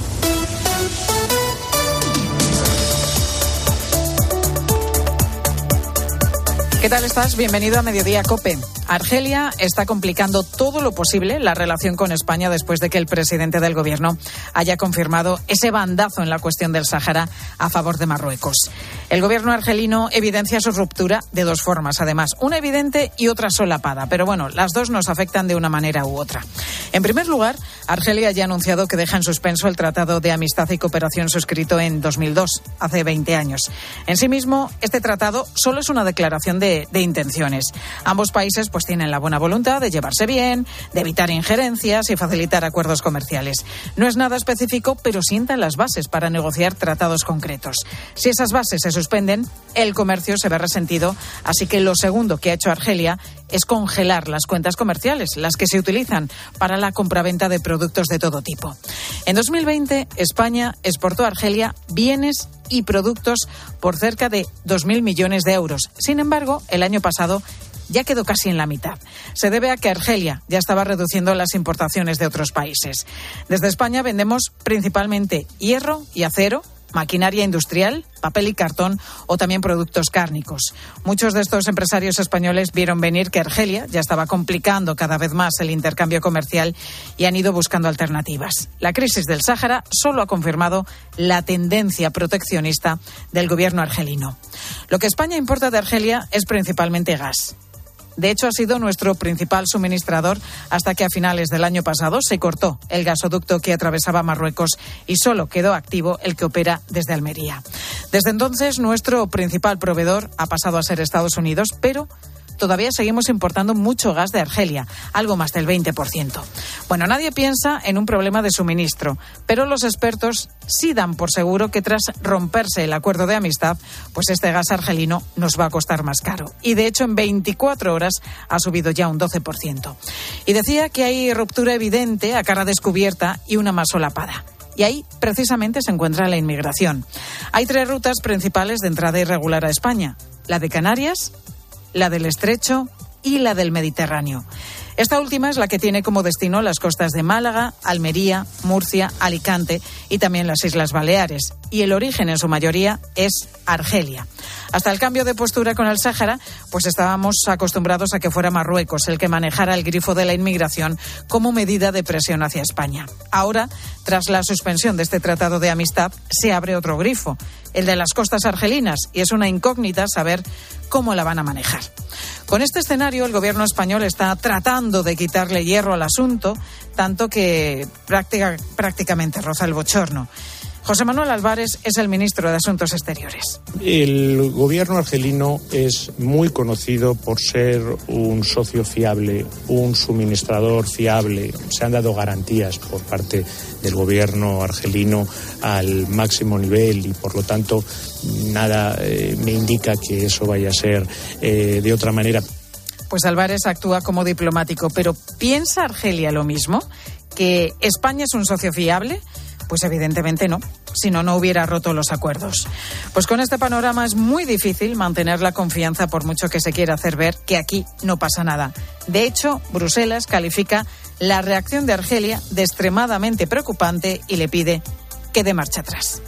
¿Qué tal estás? Bienvenido a Mediodía COPE. Argelia está complicando todo lo posible la relación con España después de que el presidente del gobierno haya confirmado ese bandazo en la cuestión del Sáhara a favor de Marruecos. El gobierno argelino evidencia su ruptura de dos formas, además, una evidente y otra solapada, pero bueno, las dos nos afectan de una manera u otra. En primer lugar, Argelia ya ha anunciado que deja en suspenso el Tratado de Amistad y Cooperación suscrito en dos mil dos, hace veinte años. En sí mismo, este tratado solo es una declaración de, de intenciones. Ambos países pues tienen la buena voluntad de llevarse bien, de evitar injerencias y facilitar acuerdos comerciales. No es nada específico, pero sientan las bases para negociar tratados concretos. Si esas bases se suspenden, el comercio se ve resentido, así que lo segundo que ha hecho Argelia es congelar las cuentas comerciales, las que se utilizan para la compraventa de productos de todo tipo. En dos mil veinte, España exportó a Argelia bienes y productos por cerca de dos mil millones de euros. Sin embargo, el año pasado ya quedó casi en la mitad. Se debe a que Argelia ya estaba reduciendo las importaciones de otros países. Desde España vendemos principalmente hierro y acero, maquinaria industrial, papel y cartón o también productos cárnicos. Muchos de estos empresarios españoles vieron venir que Argelia ya estaba complicando cada vez más el intercambio comercial y han ido buscando alternativas. La crisis del Sáhara solo ha confirmado la tendencia proteccionista del gobierno argelino. Lo que España importa de Argelia es principalmente gas. De hecho, ha sido nuestro principal suministrador hasta que a finales del año pasado se cortó el gasoducto que atravesaba Marruecos y solo quedó activo el que opera desde Almería. Desde entonces, nuestro principal proveedor ha pasado a ser Estados Unidos, pero todavía seguimos importando mucho gas de Argelia, algo más del veinte por ciento. Bueno, nadie piensa en un problema de suministro, pero los expertos sí dan por seguro que tras romperse el acuerdo de amistad, pues este gas argelino nos va a costar más caro. Y de hecho, en veinticuatro horas ha subido ya un doce por ciento. Y decía que hay ruptura evidente a cara descubierta y una más solapada. Y ahí, precisamente, se encuentra la inmigración. Hay tres rutas principales de entrada irregular a España: la de Canarias, la del Estrecho y la del Mediterráneo. Esta última es la que tiene como destino las costas de Málaga, Almería, Murcia, Alicante y también las Islas Baleares. Y el origen en su mayoría es Argelia. Hasta el cambio de postura con el Sáhara, pues estábamos acostumbrados a que fuera Marruecos el que manejara el grifo de la inmigración como medida de presión hacia España. Ahora, tras la suspensión de este tratado de amistad, se abre otro grifo, el de las costas argelinas, y es una incógnita saber cómo la van a manejar. Con este escenario, el gobierno español está tratando de quitarle hierro al asunto, tanto que práctica, prácticamente roza el bochorno. José Manuel Álvarez es el ministro de Asuntos Exteriores. El gobierno argelino es muy conocido por ser un socio fiable, un suministrador fiable. Se han dado garantías por parte del gobierno argelino al máximo nivel y, por lo tanto, nada eh, me indica que eso vaya a ser eh, de otra manera. Pues Álvarez actúa como diplomático, pero ¿piensa Argelia lo mismo? ¿Que España es un socio fiable? Pues evidentemente no, si no, no hubiera roto los acuerdos. Pues con este panorama es muy difícil mantener la confianza por mucho que se quiera hacer ver que aquí no pasa nada. De hecho, Bruselas califica la reacción de Argelia de extremadamente preocupante y le pide que dé marcha atrás.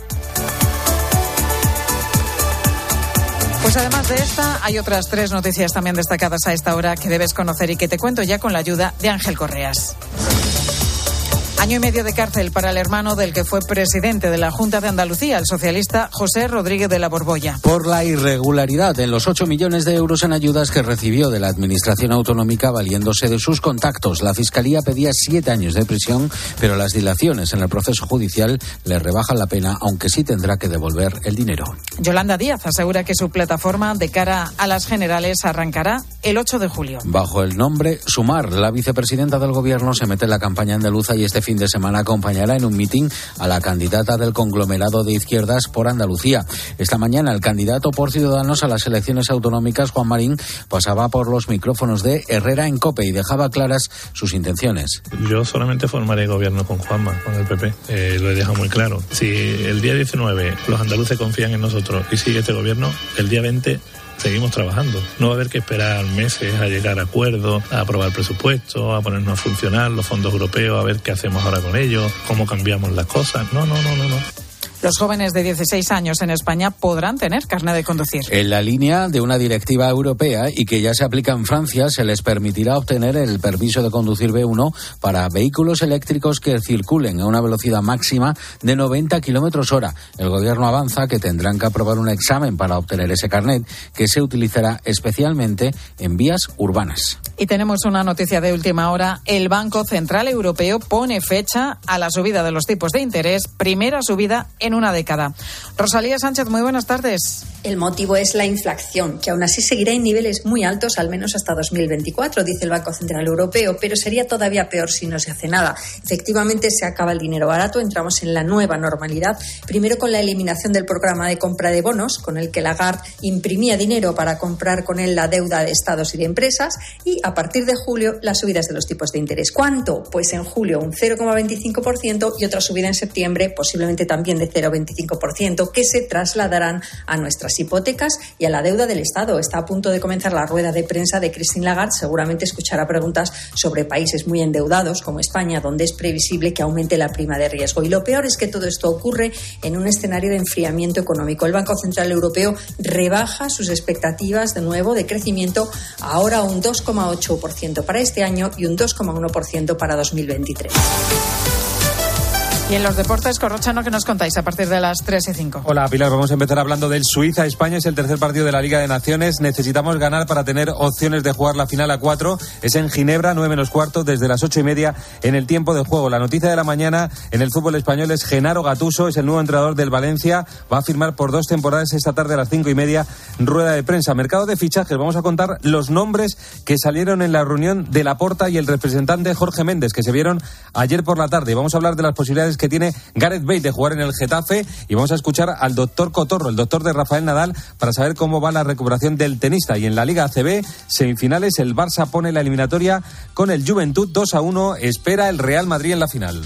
Pues además de esta, hay otras tres noticias también destacadas a esta hora que debes conocer y que te cuento ya con la ayuda de Ángel Correas. Año y medio de cárcel para el hermano del que fue presidente de la Junta de Andalucía, el socialista José Rodríguez de la Borbolla. Por la irregularidad en los ocho millones de euros en ayudas que recibió de la Administración Autonómica valiéndose de sus contactos. La Fiscalía pedía siete años de prisión, pero las dilaciones en el proceso judicial le rebajan la pena, aunque sí tendrá que devolver el dinero. Yolanda Díaz asegura que su plataforma de cara a las generales arrancará el ocho de julio. Bajo el nombre Sumar, la vicepresidenta del Gobierno se mete en la campaña andaluza y este fin de semana acompañará en un mitin a la candidata del conglomerado de izquierdas por Andalucía. Esta mañana el candidato por Ciudadanos a las elecciones autonómicas, Juan Marín, pasaba por los micrófonos de Herrera en COPE y dejaba claras sus intenciones. Yo solamente formaré gobierno con Juanma, con el P P. Eh, lo he dejado muy claro. Si el día diecinueve los andaluces confían en nosotros y sigue este gobierno, el día veinte seguimos trabajando. No va a haber que esperar meses a llegar a acuerdos, a aprobar presupuestos, a ponernos a funcionar los fondos europeos, a ver qué hacemos ahora con ellos, cómo cambiamos las cosas. No, no, no, no, no. Los jóvenes de dieciséis años en España podrán tener carnet de conducir. En la línea de una directiva europea y que ya se aplica en Francia, se les permitirá obtener el permiso de conducir B uno para vehículos eléctricos que circulen a una velocidad máxima de noventa kilómetros hora. El Gobierno avanza que tendrán que aprobar un examen para obtener ese carnet, que se utilizará especialmente en vías urbanas. Y tenemos una noticia de última hora. El Banco Central Europeo pone fecha a la subida de los tipos de interés, primera subida en una década. Rosalía Sánchez, muy buenas tardes. El motivo es la inflación, que aún así seguirá en niveles muy altos, al menos hasta dos mil veinticuatro, dice el Banco Central Europeo, pero sería todavía peor si no se hace nada. Efectivamente, se acaba el dinero barato, entramos en la nueva normalidad, primero con la eliminación del programa de compra de bonos, con el que Lagarde imprimía dinero para comprar con él la deuda de estados y de empresas, y a partir de julio, las subidas de los tipos de interés. ¿Cuánto? Pues en julio un cero coma veinticinco por ciento y otra subida en septiembre, posiblemente también de cero coma veinticinco por ciento, que se trasladarán a nuestras hipotecas y a la deuda del Estado. Está a punto de comenzar la rueda de prensa de Christine Lagarde. Seguramente escuchará preguntas sobre países muy endeudados como España, donde es previsible que aumente la prima de riesgo. Y lo peor es que todo esto ocurre en un escenario de enfriamiento económico. El Banco Central Europeo rebaja sus expectativas de nuevo de crecimiento, ahora un dos coma ocho por ciento para este año y un dos coma uno por ciento para dos mil veintitrés. Y en los deportes, Corrochano, ¿qué nos contáis a partir de las tres y cinco? Hola, Pilar, vamos a empezar hablando del Suiza-España. Es el tercer partido de la Liga de Naciones. Necesitamos ganar para tener opciones de jugar la final a cuatro. Es en Ginebra, nueve menos cuarto, desde las ocho y media en el tiempo de juego. La noticia de la mañana en el fútbol español es Genaro Gattuso, es el nuevo entrenador del Valencia. Va a firmar por dos temporadas esta tarde a las cinco y media, rueda de prensa. Mercado de fichajes, vamos a contar los nombres que salieron en la reunión de Laporta y el representante Jorge Méndez, que se vieron ayer por la tarde. Vamos a hablar de las posibilidades que tiene Gareth Bale de jugar en el Getafe y vamos a escuchar al doctor Cotorro, el doctor de Rafael Nadal, para saber cómo va la recuperación del tenista. Y en la Liga A C B, semifinales, el Barça pone la eliminatoria con el Juventud dos a uno, espera el Real Madrid en la final.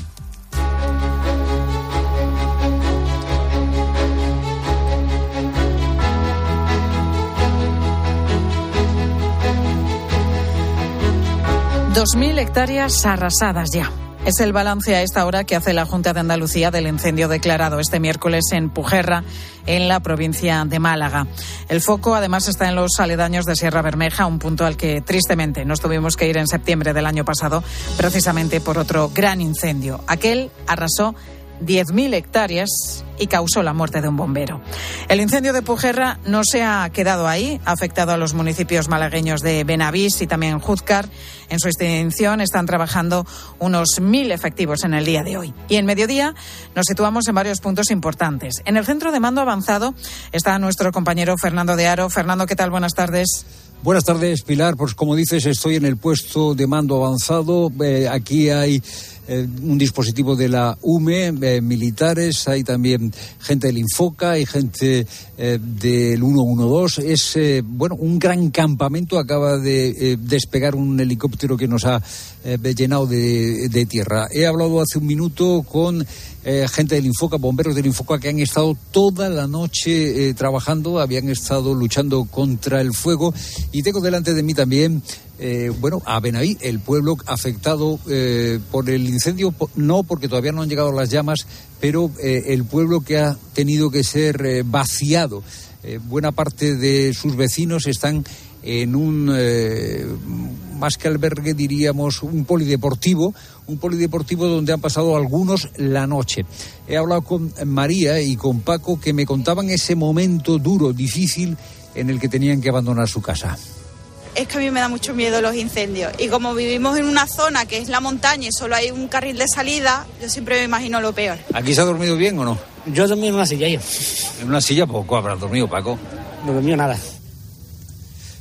Dos mil hectáreas arrasadas ya. Es el balance a esta hora que hace la Junta de Andalucía del incendio declarado este miércoles en Pujerra, en la provincia de Málaga. El foco, además, está en los aledaños de Sierra Bermeja, un punto al que, tristemente, nos tuvimos que ir en septiembre del año pasado, precisamente por otro gran incendio. Aquel arrasó diez mil hectáreas y causó la muerte de un bombero. El incendio de Pujerra no se ha quedado ahí, ha afectado a los municipios malagueños de Benavís y también Júzcar. En su extinción están trabajando unos mil efectivos en el día de hoy. Y en mediodía nos situamos en varios puntos importantes. En el centro de mando avanzado está nuestro compañero Fernando de Aro. Fernando, ¿qué tal? Buenas tardes. Buenas tardes, Pilar. Pues como dices, estoy en el puesto de mando avanzado. Eh, aquí hay eh, un dispositivo de la U M E, eh, militares, hay también gente del Infoca, hay gente eh, del ciento doce. Es, eh, bueno, un gran campamento. Acaba de eh, despegar un helicóptero que nos ha eh, llenado de, de tierra. He hablado hace un minuto con eh, gente del Infoca, bomberos del Infoca, que han estado toda la noche eh, trabajando, habían estado luchando contra el fuego. Y tengo delante de mí también, eh, bueno, a Benaví, el pueblo afectado eh, por el incendio, no porque todavía no han llegado las llamas, pero eh, el pueblo que ha tenido que ser eh, vaciado. Eh, buena parte de sus vecinos están en un, eh, más que albergue, diríamos, un polideportivo, un polideportivo donde han pasado algunos la noche. He hablado con María y con Paco, que me contaban ese momento duro, difícil, en el que tenían que abandonar su casa. Es que a mí me da mucho miedo los incendios y como vivimos en una zona que es la montaña y solo hay un carril de salida, yo siempre me imagino lo peor. ¿Aquí se ha dormido bien o no? Yo he dormido en una silla. Yo. ¿En una silla? Poco habrás dormido, Paco. No he dormido nada.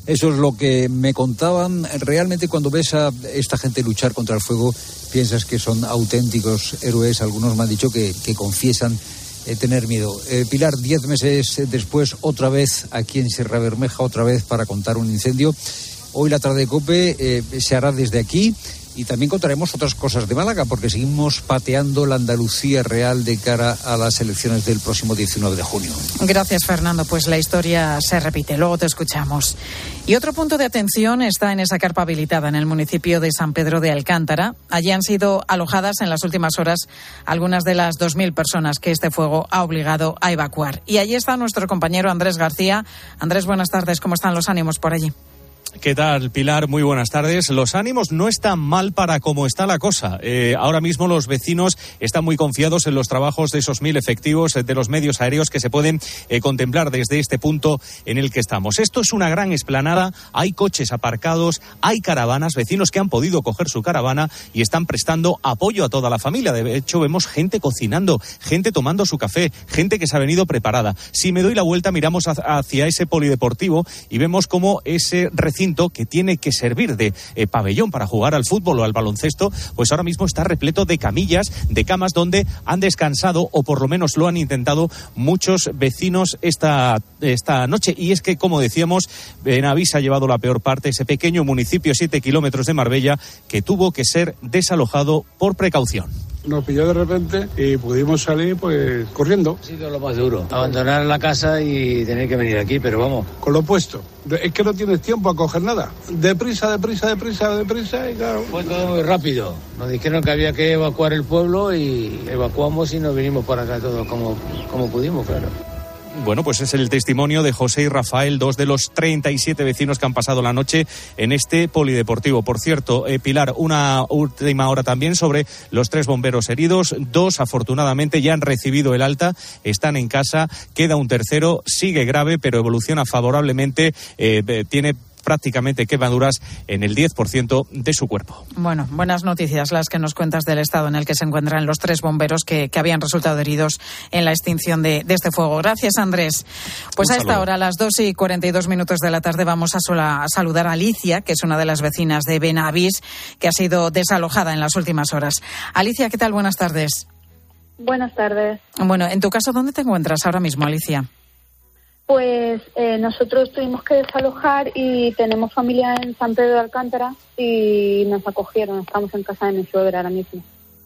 Eso es lo que me contaban. Realmente cuando ves a esta gente luchar contra el fuego, piensas que son auténticos héroes. Algunos me han dicho que, que confiesan eh, tener miedo. Eh, Pilar, diez meses después, otra vez aquí en Sierra Bermeja, otra vez para contar un incendio. Hoy la tarde de COPE eh, se hará desde aquí. Y también contaremos otras cosas de Málaga, porque seguimos pateando la Andalucía real de cara a las elecciones del próximo diecinueve de junio. Gracias, Fernando. Pues la historia se repite. Luego te escuchamos. Y otro punto de atención está en esa carpa habilitada en el municipio de San Pedro de Alcántara. Allí han sido alojadas en las últimas horas algunas de las dos mil personas que este fuego ha obligado a evacuar. Y allí está nuestro compañero Andrés García. Andrés, buenas tardes. ¿Cómo están los ánimos por allí? ¿Qué tal, Pilar? Muy buenas tardes. Los ánimos no están mal para cómo está la cosa. Eh, ahora mismo los vecinos están muy confiados en los trabajos de esos mil efectivos de los medios aéreos que se pueden eh, contemplar desde este punto en el que estamos. Esto es una gran explanada, hay coches aparcados, hay caravanas, vecinos que han podido coger su caravana y están prestando apoyo a toda la familia. De hecho, vemos gente cocinando, gente tomando su café, gente que se ha venido preparada. Si me doy la vuelta, miramos hacia ese polideportivo y vemos cómo ese recinto que tiene que servir de eh, pabellón para jugar al fútbol o al baloncesto, pues ahora mismo está repleto de camillas, de camas donde han descansado, o por lo menos lo han intentado, muchos vecinos esta, esta noche. Y es que, como decíamos, Benavís ha llevado la peor parte, ese pequeño municipio, siete kilómetros de Marbella, que tuvo que ser desalojado por precaución. Nos pilló de repente y pudimos salir pues corriendo. Ha sido lo más duro, abandonar la casa y tener que venir aquí, pero vamos. Con lo puesto. Es que no tienes tiempo a coger nada. Deprisa, deprisa, deprisa, deprisa y claro. Fue todo muy rápido. Nos dijeron que había que evacuar el pueblo y evacuamos y nos vinimos para acá todos como, como pudimos, claro. Bueno, pues es el testimonio de José y Rafael, dos de los treinta y siete vecinos que han pasado la noche en este polideportivo. Por cierto, eh, Pilar, una última hora también sobre los tres bomberos heridos. Dos, afortunadamente, ya han recibido el alta, están en casa. Queda un tercero, sigue grave, pero evoluciona favorablemente. Eh, tiene prácticamente quemaduras en el diez por ciento de su cuerpo. Bueno, buenas noticias las que nos cuentas del estado en el que se encuentran los tres bomberos que, que habían resultado heridos en la extinción de, de este fuego. Gracias, Andrés. Pues a esta hora, a las dos y cuarenta y dos minutos de la tarde, vamos a, sola, a saludar a Alicia, que es una de las vecinas de Benavís, que ha sido desalojada en las últimas horas. Alicia, ¿qué tal? Buenas tardes. Buenas tardes. Bueno, en tu caso, ¿dónde te encuentras ahora mismo, Alicia? Pues eh, nosotros tuvimos que desalojar y tenemos familia en San Pedro de Alcántara y nos acogieron. Estamos en casa de mi suegra ahora mismo.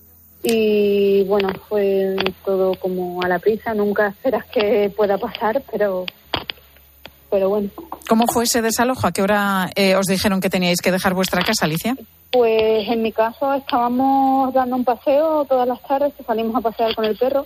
Y bueno, fue todo como a la prisa. Nunca esperas que pueda pasar, pero pero bueno. ¿Cómo fue ese desalojo? ¿A qué hora eh, os dijeron que teníais que dejar vuestra casa, Alicia? Pues en mi caso estábamos dando un paseo todas las tardes, salimos a pasear con el perro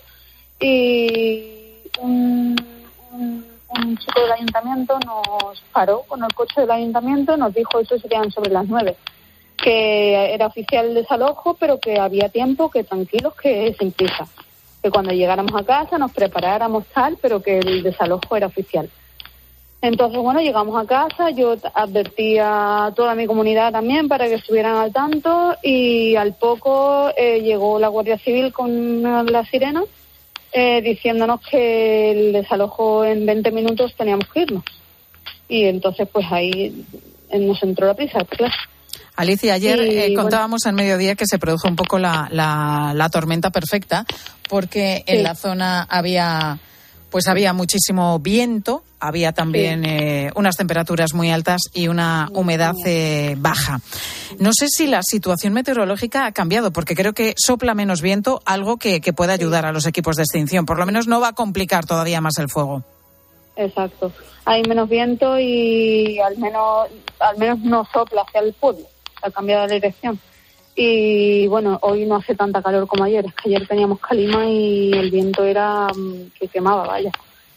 y un... un un chico del ayuntamiento nos paró con el coche del ayuntamiento, nos dijo, eso serían sobre las nueve, que era oficial el desalojo, pero que había tiempo, que tranquilos, que sin prisa, que cuando llegáramos a casa nos preparáramos tal, pero que el desalojo era oficial. Entonces, bueno, llegamos a casa, yo advertí a toda mi comunidad también para que estuvieran al tanto y al poco eh, llegó la Guardia Civil con la sirena Eh, diciéndonos que el desalojo en veinte minutos teníamos que irnos. Y entonces, pues ahí nos entró la prisa, claro. Alicia, ayer y, eh, contábamos bueno, al mediodía que se produjo un poco la, la, la tormenta perfecta, porque en sí. la zona había... Pues había muchísimo viento, había también sí. eh, unas temperaturas muy altas y una humedad eh, baja. No sé si la situación meteorológica ha cambiado, porque creo que sopla menos viento, algo que, que puede ayudar a los equipos de extinción. Por lo menos no va a complicar todavía más el fuego. Exacto. Hay menos viento y al menos, al menos no sopla hacia el pueblo. Ha cambiado la dirección. Y bueno, hoy no hace tanta calor como ayer, es que ayer teníamos calima y el viento era que quemaba, vaya.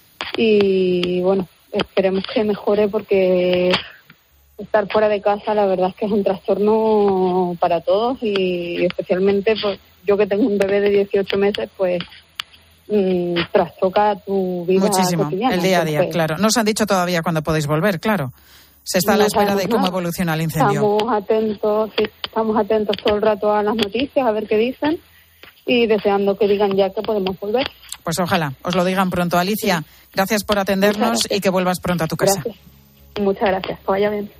Y bueno, esperemos que mejore porque estar fuera de casa la verdad es que es un trastorno para todos y especialmente pues, yo que tengo un bebé de dieciocho meses, pues mmm, trastoca tu vida muchísimo, cotidiana. El día a día, entonces, claro. No os han dicho todavía cuándo podéis volver, claro. Se está a la espera de cómo evoluciona el incendio. Estamos atentos, sí, estamos atentos todo el rato a las noticias, a ver qué dicen y deseando que digan ya que podemos volver. Pues ojalá, os lo digan pronto. Alicia, gracias por atendernos y que vuelvas pronto a tu casa. Gracias. Muchas gracias, que vaya bien.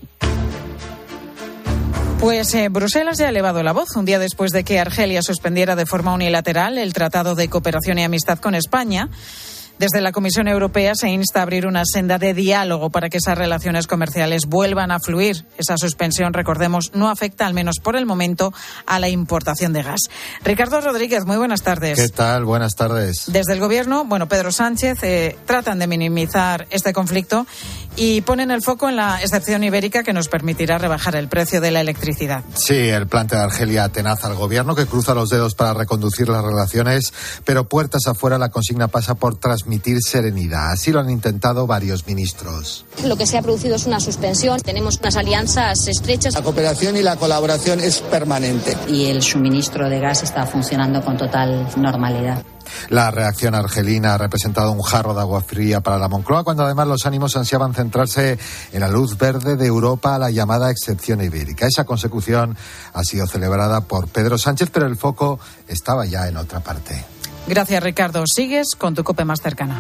Pues eh, Bruselas ya ha elevado la voz un día después de que Argelia suspendiera de forma unilateral el Tratado de Cooperación y Amistad con España. Desde la Comisión Europea se insta a abrir una senda de diálogo para que esas relaciones comerciales vuelvan a fluir. Esa suspensión, recordemos, no afecta, al menos por el momento, a la importación de gas. Ricardo Rodríguez, muy buenas tardes. ¿Qué tal? Buenas tardes. Desde el Gobierno, bueno, Pedro Sánchez, eh, tratan de minimizar este conflicto y ponen el foco en la excepción ibérica que nos permitirá rebajar el precio de la electricidad. Sí, el plante de Argelia atenaza al Gobierno, que cruza los dedos para reconducir las relaciones, pero puertas afuera la consigna pasa por transmitir serenidad. Así lo han intentado varios ministros. Lo que se ha producido es una suspensión. Tenemos unas alianzas estrechas. La cooperación y la colaboración es permanente. Y el suministro de gas está funcionando con total normalidad. La reacción argelina ha representado un jarro de agua fría para la Moncloa, cuando además los ánimos ansiaban centrarse en la luz verde de Europa a la llamada excepción ibérica. Esa consecución ha sido celebrada por Pedro Sánchez, pero el foco estaba ya en otra parte. Gracias, Ricardo. Sigues con tu COPE más cercana.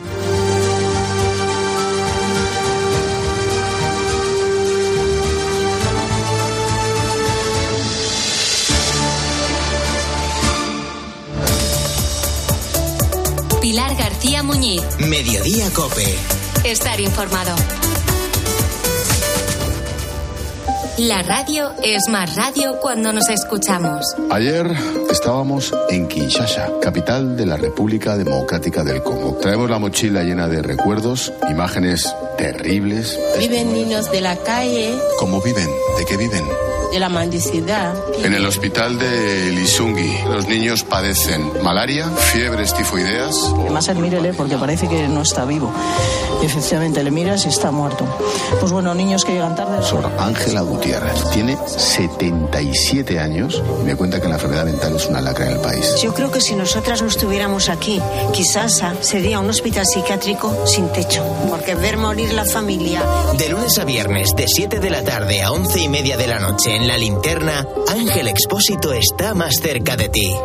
Pilar García Muñiz. Mediodía COPE. Estar informado. La radio es más radio cuando nos escuchamos. Ayer estábamos en Kinshasa, capital de la República Democrática del Congo. Traemos la mochila llena de recuerdos, imágenes terribles. Viven niños de la calle. ¿Cómo viven? ¿De qué viven? De la mendicidad. En el hospital de Lisungi, los niños padecen malaria, fiebres tifoideas. Además, admírele porque parece que no está vivo. Y efectivamente, le miras y está muerto. Pues bueno, niños que llegan tarde. Sor Ángela Gutiérrez tiene setenta y siete años. Me cuenta que la enfermedad mental es una lacra en el país. Yo creo que si nosotras no estuviéramos aquí, quizás sería un hospital psiquiátrico sin techo. Porque ver morir la familia. De lunes a viernes, de siete de la tarde a once y media de la noche, en La Linterna, Ángel Expósito está más cerca de ti.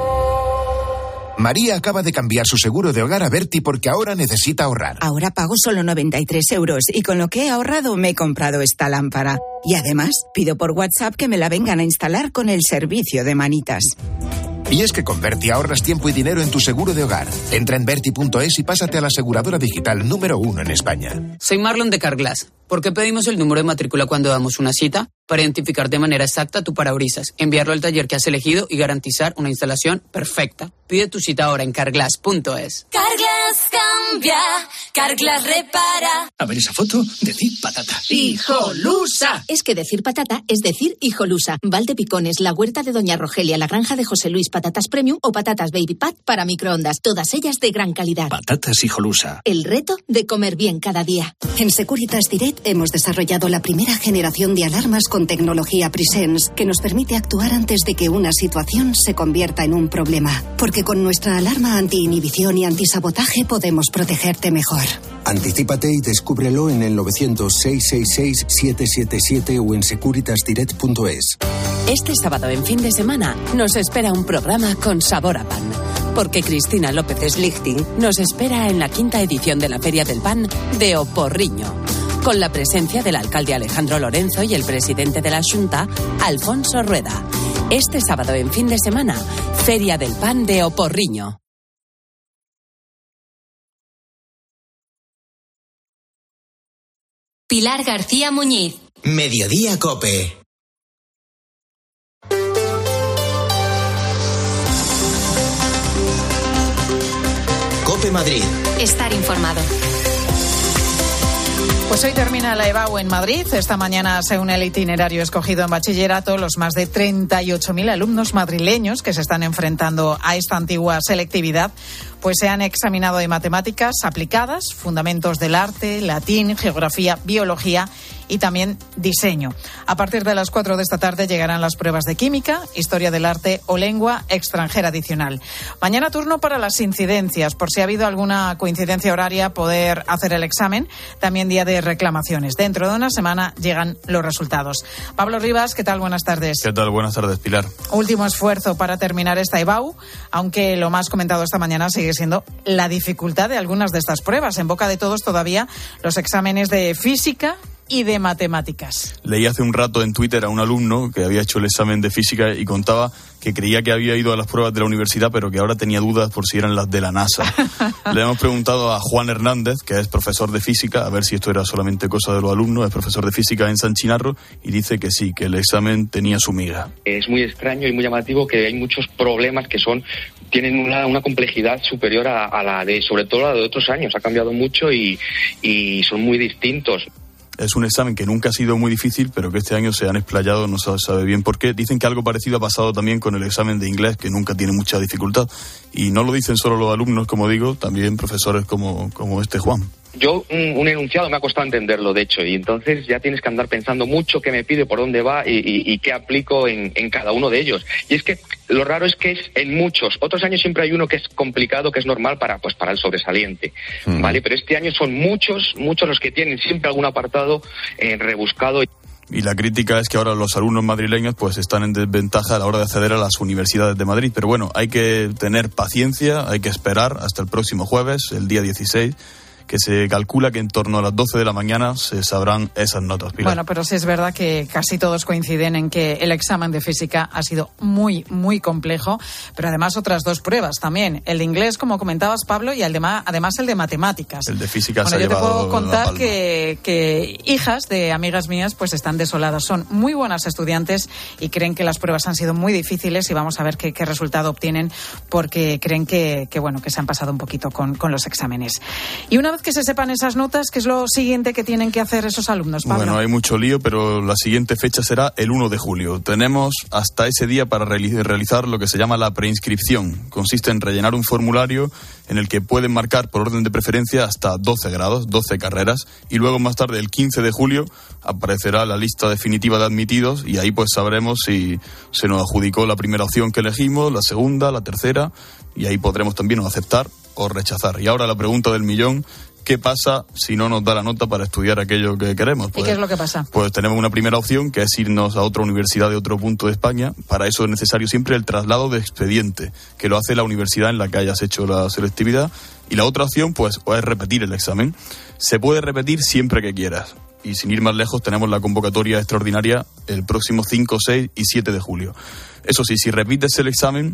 María acaba de cambiar su seguro de hogar a Berti porque ahora necesita ahorrar. Ahora pago solo noventa y tres euros y con lo que he ahorrado me he comprado esta lámpara. Y además, pido por WhatsApp que me la vengan a instalar con el servicio de manitas. Y es que con Berti ahorras tiempo y dinero en tu seguro de hogar. Entra en berti punto es y pásate a la aseguradora digital número uno en España. Soy Marlon de Carglass. ¿Por qué pedimos el número de matrícula cuando damos una cita? Para identificar de manera exacta tu parabrisas, enviarlo al taller que has elegido y garantizar una instalación perfecta. Pide tu cita ahora en carglass punto es. Carglass cambia, Carglass repara. A ver esa foto, decir patata. ¡Hijolusa! Es que decir patata es decir hijolusa. Valdepicones, la huerta de Doña Rogelia, la granja de José Luis, patatas premium o patatas baby pat para microondas. Todas ellas de gran calidad. Patatas hijolusa. El reto de comer bien cada día. En Securitas Direct hemos desarrollado la primera generación de alarmas con tecnología Presence que nos permite actuar antes de que una situación se convierta en un problema. Porque con nuestra alarma anti-inhibición y antisabotaje podemos protegerte mejor. Anticípate y descúbrelo en el novecientos, seiscientos sesenta y seis, setecientos setenta y siete o en securitas direct punto es. Este sábado en fin de semana nos espera un programa con sabor a pan. Porque Cristina López Slichting nos espera en la quinta edición de la Feria del Pan de Oporriño, con la presencia del alcalde Alejandro Lorenzo y el presidente de la Xunta, Alfonso Rueda. Este sábado en fin de semana, Feria del Pan de Oporriño. Pilar García Muñiz. Mediodía COPE. COPE Madrid. Estar informado. Pues hoy termina la EBAU en Madrid. Esta mañana, según el itinerario escogido en bachillerato, los más de treinta y ocho mil alumnos madrileños que se están enfrentando a esta antigua selectividad, pues se han examinado de matemáticas aplicadas, fundamentos del arte, latín, geografía, biología y también diseño. A partir de las cuatro de esta tarde llegarán las pruebas de química, historia del arte o lengua extranjera adicional. Mañana turno para las incidencias, por si ha habido alguna coincidencia horaria, poder hacer el examen. También día de reclamaciones. Dentro de una semana llegan los resultados. Pablo Rivas, ¿qué tal? Buenas tardes. ¿Qué tal? Buenas tardes, Pilar. Último esfuerzo para terminar esta EBAU, aunque lo más comentado esta mañana sigue siendo la dificultad de algunas de estas pruebas. En boca de todos todavía los exámenes de física y de matemáticas. Leí hace un rato en Twitter a un alumno que había hecho el examen de física y contaba que creía que había ido a las pruebas de la universidad, pero que ahora tenía dudas por si eran las de la NASA. Le hemos preguntado a Juan Hernández, que es profesor de física, a ver si esto era solamente cosa de los alumnos. Es profesor de física en San Chinarro y dice que sí, que el examen tenía su miga. Es muy extraño y muy llamativo que hay muchos problemas que son tienen una, una complejidad superior a, a la de, sobre todo la de otros años. Ha cambiado mucho y, y son muy distintos. Es un examen que nunca ha sido muy difícil, pero que este año se han explayado, no se sabe bien por qué. Dicen que algo parecido ha pasado también con el examen de inglés, que nunca tiene mucha dificultad. Y no lo dicen solo los alumnos, como digo, también profesores como, como este Juan. Yo, un, un enunciado me ha costado entenderlo, de hecho, y entonces ya tienes que andar pensando mucho qué me pide, por dónde va y, y, y qué aplico en, en cada uno de ellos. Y es que lo raro es que es en muchos. Otros años siempre hay uno que es complicado, que es normal para, pues, para el sobresaliente, mm. ¿vale? Pero este año son muchos, muchos los que tienen siempre algún apartado eh, rebuscado. Y la crítica es que ahora los alumnos madrileños pues están en desventaja a la hora de acceder a las universidades de Madrid. Pero bueno, hay que tener paciencia, hay que esperar hasta el próximo jueves, el día dieciséis, que se calcula que en torno a las doce de la mañana se sabrán esas notas, Pilar. Bueno, pero sí es verdad que casi todos coinciden en que el examen de física ha sido muy, muy complejo, pero además otras dos pruebas también. El de inglés, como comentabas, Pablo, y el de ma- además el de matemáticas. El de física bueno, se ha llevado yo te puedo contar la palma. que, que hijas de amigas mías pues están desoladas. Son muy buenas estudiantes y creen que las pruebas han sido muy difíciles y vamos a ver qué, qué resultado obtienen porque creen que, que, bueno, que se han pasado un poquito con, con los exámenes. Y una vez que se sepan esas notas, ¿qué es lo siguiente que tienen que hacer esos alumnos, Pablo? Bueno, hay mucho lío, pero la siguiente fecha será el uno de julio. Tenemos hasta ese día para realizar lo que se llama la preinscripción. Consiste en rellenar un formulario en el que pueden marcar por orden de preferencia hasta doce grados, doce carreras, y luego más tarde, el quince de julio, aparecerá la lista definitiva de admitidos y ahí pues sabremos si se nos adjudicó la primera opción que elegimos, la segunda, la tercera, y ahí podremos también aceptar o rechazar. Y ahora la pregunta del millón: ¿qué pasa si no nos da la nota para estudiar aquello que queremos? Pues, ¿y qué es lo que pasa? Pues tenemos una primera opción, que es irnos a otra universidad de otro punto de España. Para eso es necesario siempre el traslado de expediente, que lo hace la universidad en la que hayas hecho la selectividad. Y la otra opción, pues, es repetir el examen. Se puede repetir siempre que quieras. Y sin ir más lejos, tenemos la convocatoria extraordinaria el próximo cinco, seis y siete de julio. Eso sí, si repites el examen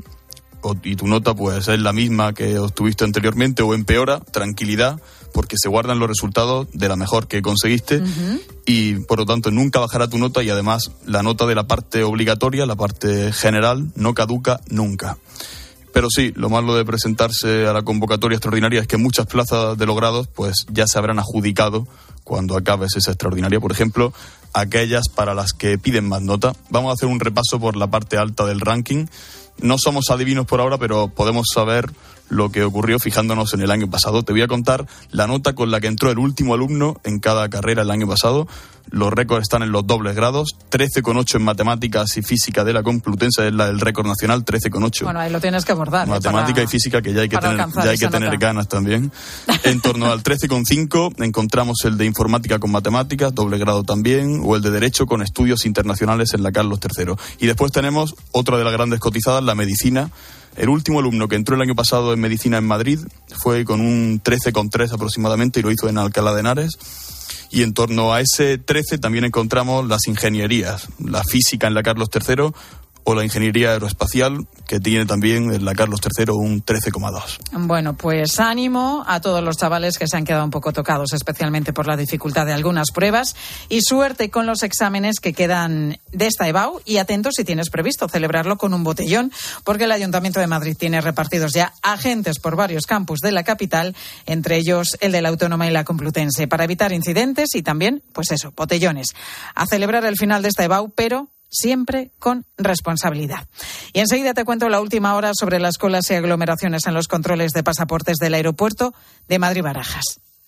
y tu nota pues es la misma que obtuviste anteriormente o empeora, tranquilidad, porque se guardan los resultados de la mejor que conseguiste. Uh-huh. Y por lo tanto nunca bajará tu nota, y además la nota de la parte obligatoria, la parte general, no caduca nunca. Pero sí, lo malo de presentarse a la convocatoria extraordinaria es que muchas plazas de los grados pues ya se habrán adjudicado cuando acabes esa extraordinaria. Por ejemplo, aquellas para las que piden más nota. Vamos a hacer un repaso por la parte alta del ranking. No somos adivinos por ahora, pero podemos saber lo que ocurrió fijándonos en el año pasado. Te voy a contar la nota con la que entró el último alumno en cada carrera el año pasado. Los récords están en los dobles grados. trece coma ocho en matemáticas y física de la Complutense, es la del récord nacional, trece coma ocho. Bueno, ahí lo tienes que abordar. Matemática para, y física, que ya hay que tener, ya hay que tener ganas también. En torno al trece coma cinco encontramos el de informática con matemáticas, doble grado también, o el de derecho con estudios internacionales en la Carlos tercero. Y después tenemos otra de las grandes cotizadas, la medicina. El último alumno que entró el año pasado en medicina en Madrid fue con un trece coma tres aproximadamente y lo hizo en Alcalá de Henares. Y en torno a ese trece también encontramos las ingenierías, la física en la Carlos tercero o la ingeniería aeroespacial, que tiene también en la Carlos tercero un trece coma dos. Bueno, pues ánimo a todos los chavales que se han quedado un poco tocados, especialmente por la dificultad de algunas pruebas, y suerte con los exámenes que quedan de esta EBAU, y atentos si tienes previsto celebrarlo con un botellón, porque el Ayuntamiento de Madrid tiene repartidos ya agentes por varios campus de la capital, entre ellos el de la Autónoma y la Complutense, para evitar incidentes y también, pues eso, botellones. A celebrar el final de esta EBAU, pero siempre con responsabilidad. Y enseguida te cuento la última hora sobre las colas y aglomeraciones en los controles de pasaportes del aeropuerto de Madrid-Barajas.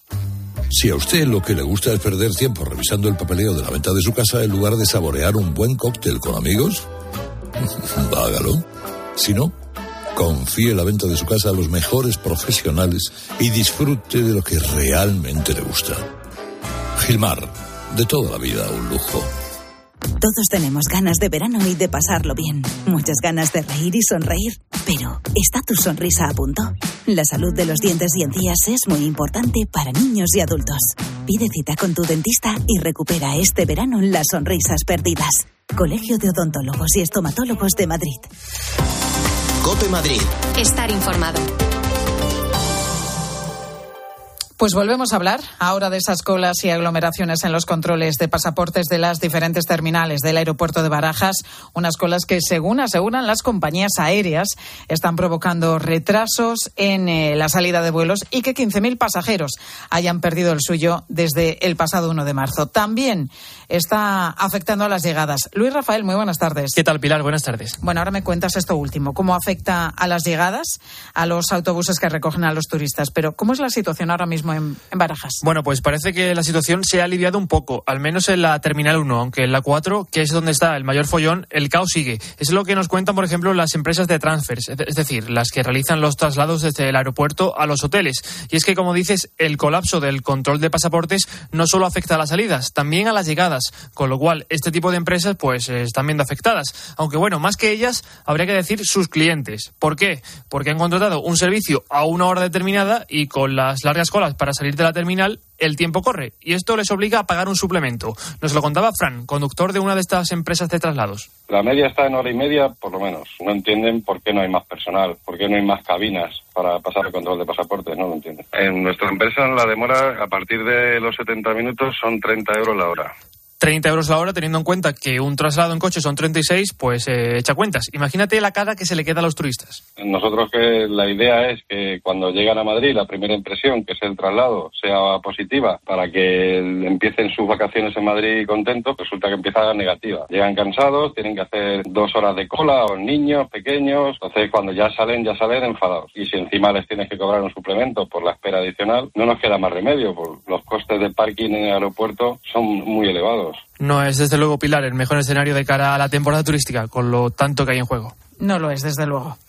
Si a usted lo que le gusta es perder tiempo revisando el papeleo de la venta de su casa en lugar de saborear un buen cóctel con amigos, hágalo. Si no, confíe la venta de su casa a los mejores profesionales y disfrute de lo que realmente le gusta. Gilmar, de toda la vida un lujo. Todos tenemos ganas de verano y de pasarlo bien. Muchas ganas de reír y sonreír. Pero, ¿está tu sonrisa a punto? La salud de los dientes y encías es muy importante para niños y adultos. Pide cita con tu dentista y recupera este verano las sonrisas perdidas. Colegio de Odontólogos y Estomatólogos de Madrid. COPE Madrid. Estar informado. Pues volvemos a hablar ahora de esas colas y aglomeraciones en los controles de pasaportes de las diferentes terminales del aeropuerto de Barajas, unas colas que, según aseguran las compañías aéreas, están provocando retrasos en eh, la salida de vuelos y que quince mil pasajeros hayan perdido el suyo desde el pasado uno de marzo. También está afectando a las llegadas. Luis Rafael, muy buenas tardes. ¿Qué tal, Pilar? Buenas tardes. Bueno, ahora me cuentas esto último. ¿Cómo afecta a las llegadas, a los autobuses que recogen a los turistas? Pero, ¿cómo es la situación ahora mismo en, en Barajas? Bueno, pues parece que la situación se ha aliviado un poco, al menos en la Terminal uno, aunque en la cuatro, que es donde está el mayor follón, el caos sigue. Es lo que nos cuentan, por ejemplo, las empresas de transfers, es decir, las que realizan los traslados desde el aeropuerto a los hoteles. Y es que, como dices, el colapso del control de pasaportes no solo afecta a las salidas, también a las llegadas, con lo cual este tipo de empresas pues eh, están viendo afectadas. Aunque bueno, más que ellas, habría que decir sus clientes. ¿Por qué? Porque han contratado un servicio a una hora determinada y con las largas colas para salir de la terminal, el tiempo corre y esto les obliga a pagar un suplemento. Nos lo contaba Fran, conductor de una de estas empresas de traslados. La media está en hora y media, por lo menos. No entienden por qué no hay más personal, por qué no hay más cabinas para pasar el control de pasaportes, no lo entienden. En nuestra empresa la demora a partir de los setenta minutos son treinta euros la hora. treinta euros la hora, teniendo en cuenta que un traslado en coche son treinta y seis, pues eh, echa cuentas. Imagínate la cara que se le queda a los turistas. Nosotros que la idea es que cuando llegan a Madrid la primera impresión, que es el traslado, sea positiva para que empiecen sus vacaciones en Madrid contentos, resulta que empieza negativa. Llegan cansados, tienen que hacer dos horas de cola, o niños pequeños, entonces cuando ya salen, ya salen enfadados. Y si encima les tienes que cobrar un suplemento por la espera adicional, no nos queda más remedio, porque los costes de parking en el aeropuerto son muy elevados. No es, desde luego, Pilar, el mejor escenario de cara a la temporada turística, con lo tanto que hay en juego. No lo es, desde luego.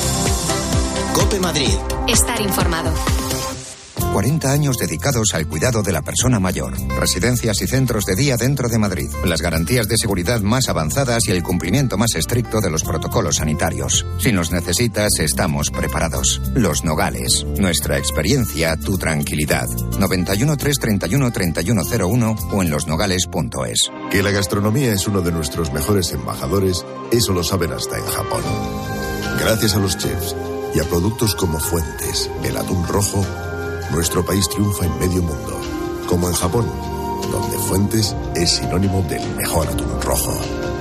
COPE Madrid. Estar informado. cuarenta años dedicados al cuidado de la persona mayor. Residencias y centros de día dentro de Madrid. Las garantías de seguridad más avanzadas y el cumplimiento más estricto de los protocolos sanitarios. Si nos necesitas, estamos preparados. Los Nogales. Nuestra experiencia, tu tranquilidad. noventa y uno, tres treinta y uno, treinta y uno cero uno o en losnogales punto es. Que la gastronomía es uno de nuestros mejores embajadores, eso lo saben hasta en Japón. Gracias a los chefs y a productos como Fuentes, el atún rojo, nuestro país triunfa en medio mundo, como en Japón, donde Fuentes es sinónimo del mejor atún rojo.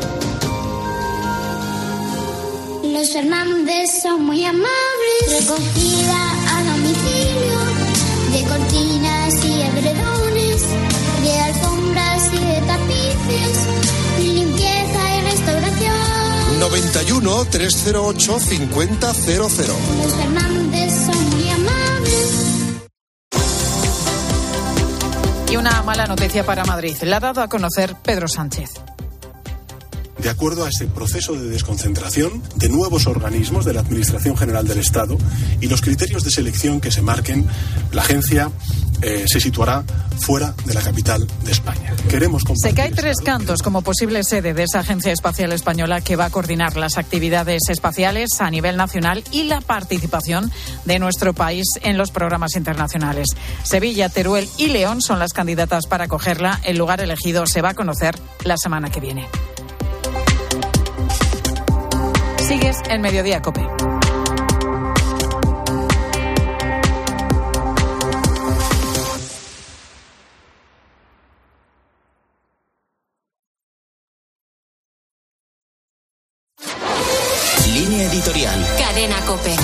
Los Fernández son muy amables, recogida a domicilio, de cortinas y edredones, de alfombras y de tapices, limpieza y restauración. noventa y uno, trescientos ocho, cincuenta cero cero. Los Fernández son muy amables. Y una mala noticia para Madrid. La ha dado a conocer Pedro Sánchez. De acuerdo a ese proceso de desconcentración de nuevos organismos de la Administración General del Estado y los criterios de selección que se marquen, la agencia eh, se situará fuera de la capital de España. Queremos Sé que hay Tres Cantos como posible sede de esa Agencia Espacial Española que va a coordinar las actividades espaciales a nivel nacional y la participación de nuestro país en los programas internacionales. Sevilla, Teruel y León son las candidatas para acogerla. El lugar elegido se va a conocer la semana que viene. Sigues en Mediodía COPE. Línea editorial. Cadena COPE.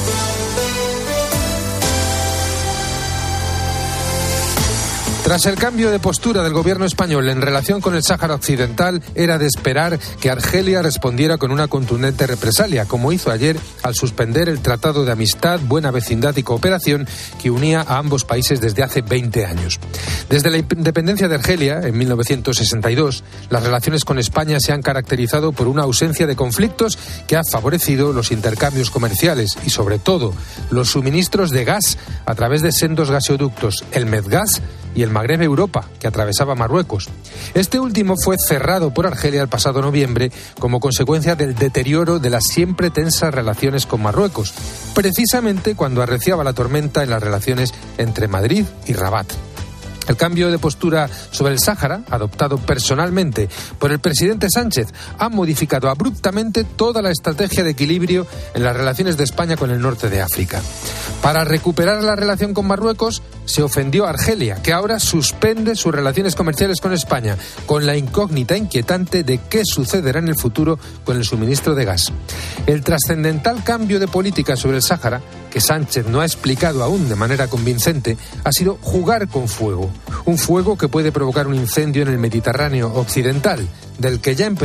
Tras el cambio de postura del gobierno español en relación con el Sáhara Occidental, era de esperar que Argelia respondiera con una contundente represalia, como hizo ayer al suspender el Tratado de Amistad, Buena Vecindad y Cooperación que unía a ambos países desde hace veinte años. Desde la independencia de Argelia, en mil novecientos sesenta y dos, las relaciones con España se han caracterizado por una ausencia de conflictos que ha favorecido los intercambios comerciales y, sobre todo, los suministros de gas a través de sendos gasoductos, el Medgas y el Magreb Europa, que atravesaba Marruecos. Este último fue cerrado por Argelia el pasado noviembre como consecuencia del deterioro de las siempre tensas relaciones con Marruecos, precisamente cuando arreciaba la tormenta en las relaciones entre Madrid y Rabat. El cambio de postura sobre el Sáhara, adoptado personalmente por el presidente Sánchez, ha modificado abruptamente toda la estrategia de equilibrio en las relaciones de España con el norte de África. Para recuperar la relación con Marruecos, se ofendió a Argelia, que ahora suspende sus relaciones comerciales con España, con la incógnita inquietante de qué sucederá en el futuro con el suministro de gas. El trascendental cambio de política sobre el Sáhara, que Sánchez no ha explicado aún de manera convincente, ha sido jugar con fuego. Un fuego que puede provocar un incendio en el Mediterráneo occidental, del que ya empezó